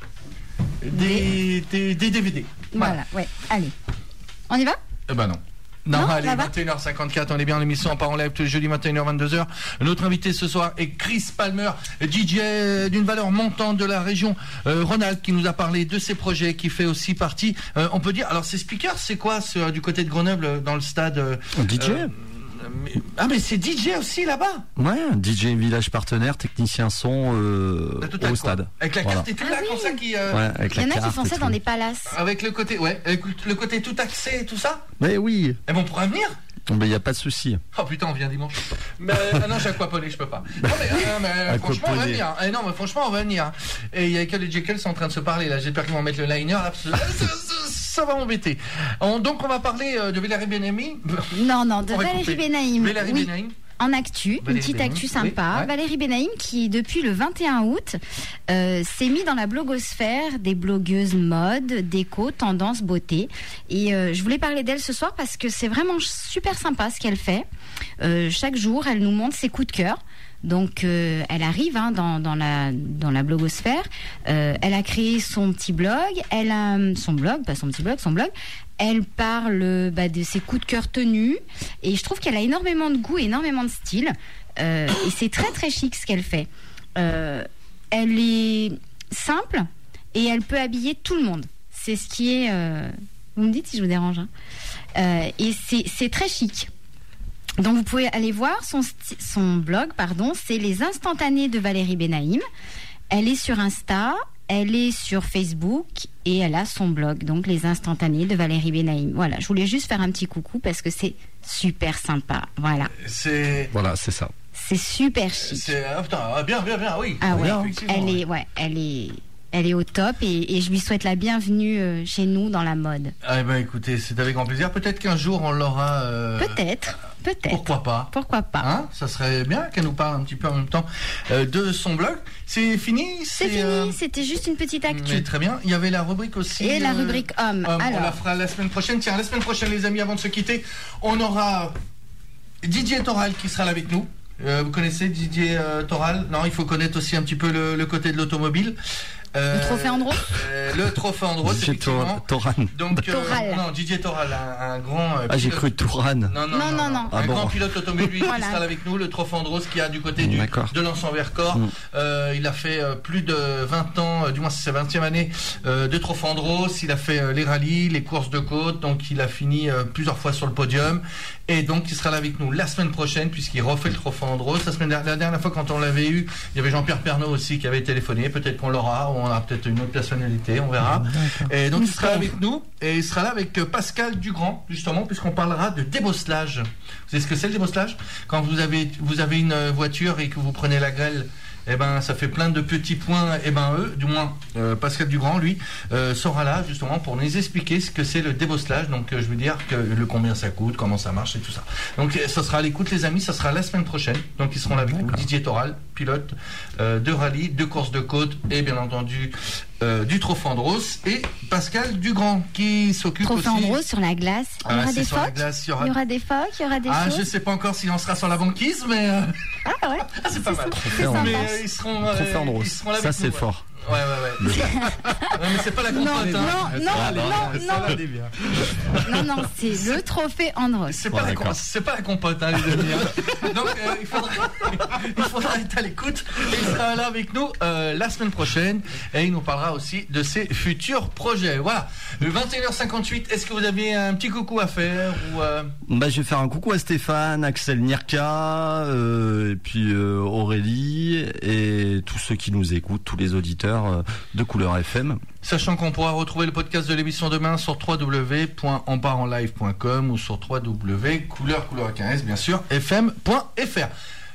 des, des, des D V D. Voilà, ouais. Allez, on y va? Eh ben non. Non, Non, allez, ça va vingt et une heures cinquante-quatre, on est bien en émission, on part en live tous les jeudis, vingt et une heures vingt-deux heures. Notre invité ce soir est Chris Palmer, D J d'une valeur montante de la région euh, Rhône-Alpes, qui nous a parlé de ses projets, qui fait aussi partie, euh, on peut dire, alors ces speakers, c'est quoi ce, du côté de Grenoble, dans le stade euh, D J euh, mais, Ah mais c'est D J aussi là-bas? Ouais, D J village partenaire, technicien son euh, Total, au quoi. stade. Avec la Voilà. carte et tout là, Ah comme oui. ça qui... euh, Ouais, avec Il y la en a qui carte font et ça tout. dans des palaces. Avec le côté, ouais, avec le côté tout axé et tout ça. Mais oui, Eh ben on pourra venir. il n'y a pas de souci. Oh putain, on vient dimanche. Mais, ah non, j'ai aquaponé, je peux pas. Non, mais, euh, mais franchement, on va Aquaponé. venir. Eh non, mais franchement, on va venir. Et il y a que les Jekyll sont en train de se parler là. J'espère qu'ils vont mettre le liner là. Parce que ça, ça, ça va m'embêter. On- donc, on va parler euh, de Valérie Benami. Non, non, de On va Valérie couper. Benaïm. Valérie Oui. Benaïm. En actu, Valérie une petite Benaïm, actu oui, sympa. ouais. Valérie Benaïm qui, depuis le vingt et un août, euh, s'est mis dans la blogosphère des blogueuses mode, déco, tendance, beauté. Et euh, je voulais parler d'elle ce soir parce que c'est vraiment super sympa ce qu'elle fait. Euh, chaque jour, elle nous montre ses coups de cœur. Donc, euh, elle arrive hein, dans, dans, la, dans la blogosphère. Euh, elle a créé son petit blog. Elle a son blog, pas son petit blog, son blog. Elle parle bah, de ses coups de cœur tenus. Et je trouve qu'elle a énormément de goût, énormément de style. Euh, et c'est très très chic ce qu'elle fait. Euh, elle est simple et elle peut habiller tout le monde. C'est ce qui est... Euh... Vous me dites si je vous dérange. Hein. Euh, et c'est, c'est très chic. Donc vous pouvez aller voir son, sti- son blog, pardon, c'est les instantanés de Valérie Benaïm. Elle est sur Insta, elle est sur Facebook et elle a son blog, donc les instantanés de Valérie Benaïm. Voilà, je voulais juste faire un petit coucou parce que c'est super sympa. Voilà, C'est. Voilà, c'est ça. c'est super chic. C'est. Ah, putain, ah, bien, bien, bien, oui. Ah ouais, Effectivement, elle ouais. est, ouais, elle est, elle est au top et, et je lui souhaite la bienvenue euh, chez nous dans la mode. Ah, ben écoutez, c'est avec grand plaisir. Peut-être qu'un jour, on l'aura. euh, Peut-être, peut-être. Pourquoi pas? Pourquoi pas. Hein, ça serait bien qu'elle nous parle un petit peu en même temps euh, de son blog. C'est fini. C'est fini, euh, c'était juste une petite actu. mais très bien. Il y avait la rubrique aussi. Et la euh, rubrique homme. homme. On la Alors, fera la semaine prochaine. Tiens, la semaine prochaine, les amis, avant de se quitter, on aura Didier Toral qui sera là avec nous. Euh, vous connaissez Didier euh, Toral? Non, il faut connaître aussi un petit peu le, le côté de l'automobile. Euh, Le trophée Andros euh, Le trophée Andros, Didier effectivement. Toran. Donc, euh, Toral. non, Didier Toral, un, un grand. euh, Ah, j'ai pilote- cru Touran. Non, non, Non, non, non, non. Un Ah bon. grand pilote automobile Voilà. qui sera là avec nous, le Trophée Andros qui a du côté du, D'accord. de l'Anse-en-Vercors. Mm. Euh, il a fait euh, plus de vingt ans, euh, du moins c'est sa vingtième année euh, de Trophée Andros. Il a fait euh, les rallyes, les courses de côte, donc il a fini euh, plusieurs fois sur le podium. Et donc il sera là avec nous la semaine prochaine puisqu'il refait le Trophée Andros. La, semaine dernière, la dernière fois quand on l'avait eu, il y avait Jean-Pierre Pernaut aussi qui avait téléphoné. Peut-être qu'on l'aura, ou on aura peut-être une autre personnalité, on verra. Et donc il sera là avec nous et il sera là avec euh, Pascal Dugrand justement puisqu'on parlera de débosselage. Vous savez ce que c'est le débosselage? Quand vous avez vous avez une euh, voiture et que vous prenez la grêle, eh ben ça fait plein de petits points. Eh ben eux, du moins euh, Pascal Dugrand, lui, euh, sera là justement pour nous expliquer ce que c'est le débosselage. Donc euh, je veux dire que le combien ça coûte, comment ça marche et tout ça. Donc euh, ça sera à l'écoute les amis, ça sera la semaine prochaine. Donc ils seront là avec nous. Didier Toral, pilote euh, de rallye, de course de côte et bien entendu euh, du Trophée Andros et Pascal Dugrand qui s'occupe trophée aussi. Andros sur la glace. Il y Ah, aura c'est des sur la phoques. glace, il y Il aura- y aura des phoques, il y aura des Ah, je choses. sais pas encore si on sera sur la banquise, mais euh, Ah ouais. ah, c'est pas mal. C'est sympa. Mais euh, ils seront, euh, Trophée Andros. ils seront là Ça, avec c'est nous, fort. Ouais, ouais, ouais. ouais. Ouais, mais c'est pas la Non, compote, non, hein. non, Ça, non, ça, non. ça, elle est bien. Non, non, c'est le trophée Andros. C'est pas, Ouais, la d'accord. com- c'est pas la compote, hein, les amis. hein. Donc, euh, il, faudra, il faudra être à l'écoute. Et il sera là avec nous euh, la semaine prochaine. Et il nous parlera aussi de ses futurs projets. Voilà. Le vingt et une heures cinquante-huit, est-ce que vous aviez un petit coucou à faire ou euh... Bah, je vais faire un coucou à Stéphane, Axel Nirka, euh, et puis euh, Aurélie, et tous ceux qui nous écoutent, tous les auditeurs euh, de Couleur F M. Sachant qu'on pourra retrouver le podcast de l'émission demain sur w w w point on part en live point com ou sur w w w point couleur couleur quinze bien sûr f m point f r.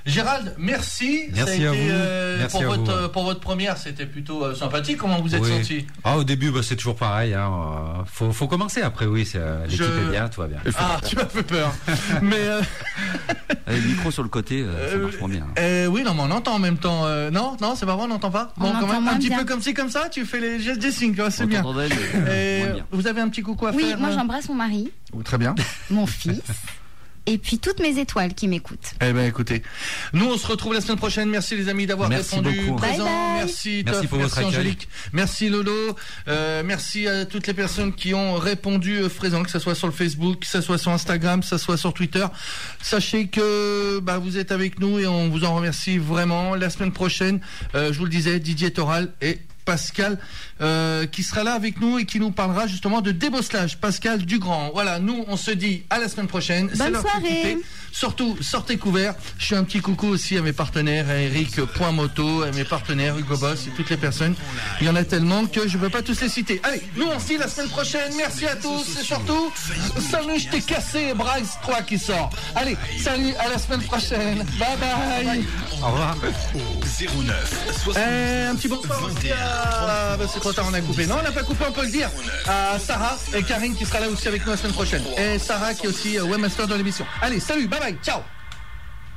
Gérald, merci. Merci Ça a à été, vous. euh, Merci pour, à votre, vous. euh, pour votre première, c'était plutôt euh, sympathique. Comment vous êtes Oui. senti? Ah, au début, bah, c'est toujours pareil. Hein. euh, Faut, faut commencer après, oui. c'est, euh, L'équipe Je- est bien, tout va bien. Ah, tu m'as fait peur. Mais euh, Avec le micro sur le côté, euh, ça Euh, marche moins bien. euh, oui, non, mais on entend en même temps. euh, non, non, c'est pas vrai, on n'entend pas. On Bon, quand entend même, moins un petit bien. peu comme ci, comme ça, tu fais les gestes des signes, quoi, c'est On bien. t'entendait, mais, euh, Et moins bien. vous avez un petit coucou à Oui, faire moi euh j'embrasse mon mari, Oh, très bien. mon fils, et puis toutes mes étoiles qui m'écoutent. Eh ben écoutez, nous on se retrouve la semaine prochaine. Merci les amis d'avoir Merci répondu beaucoup. présent. Bye bye. Merci Merci Toff, pour votre merci accueil. Angélique, merci Lolo, euh, merci à toutes les personnes qui ont répondu euh, présent, que ce soit sur le Facebook, que ce soit sur Instagram, que ce soit sur Twitter. Sachez que bah, vous êtes avec nous et on vous en remercie vraiment. La semaine prochaine, euh, je vous le disais, Didier Toral et Pascal euh, qui sera là avec nous et qui nous parlera justement de débosselage. Pascal Dugrand. Voilà, nous on se dit à la semaine prochaine. C'est Bonne l'heure de soirée. quitter. Surtout, sortez couverts. Je fais un petit coucou aussi à mes partenaires, à Eric Point Moto, à mes partenaires, Hugo Boss et toutes les personnes. Il y en a tellement que je ne peux pas tous les citer. Allez, nous on se dit la semaine prochaine. Merci à tous et surtout, salut, je t'ai cassé, Brax trois qui sort. Allez, salut, à la semaine prochaine. Bye bye. Au revoir. zéro neuf soixante Euh, un petit bonsoir aussi à... bah, c'est trop tard, on a coupé. Non, on n'a pas coupé, on peut le dire. À Sarah et Karine qui sera là aussi avec nous la semaine prochaine. Et Sarah qui est aussi euh, webmaster de l'émission. Allez, salut, bye bye, ciao.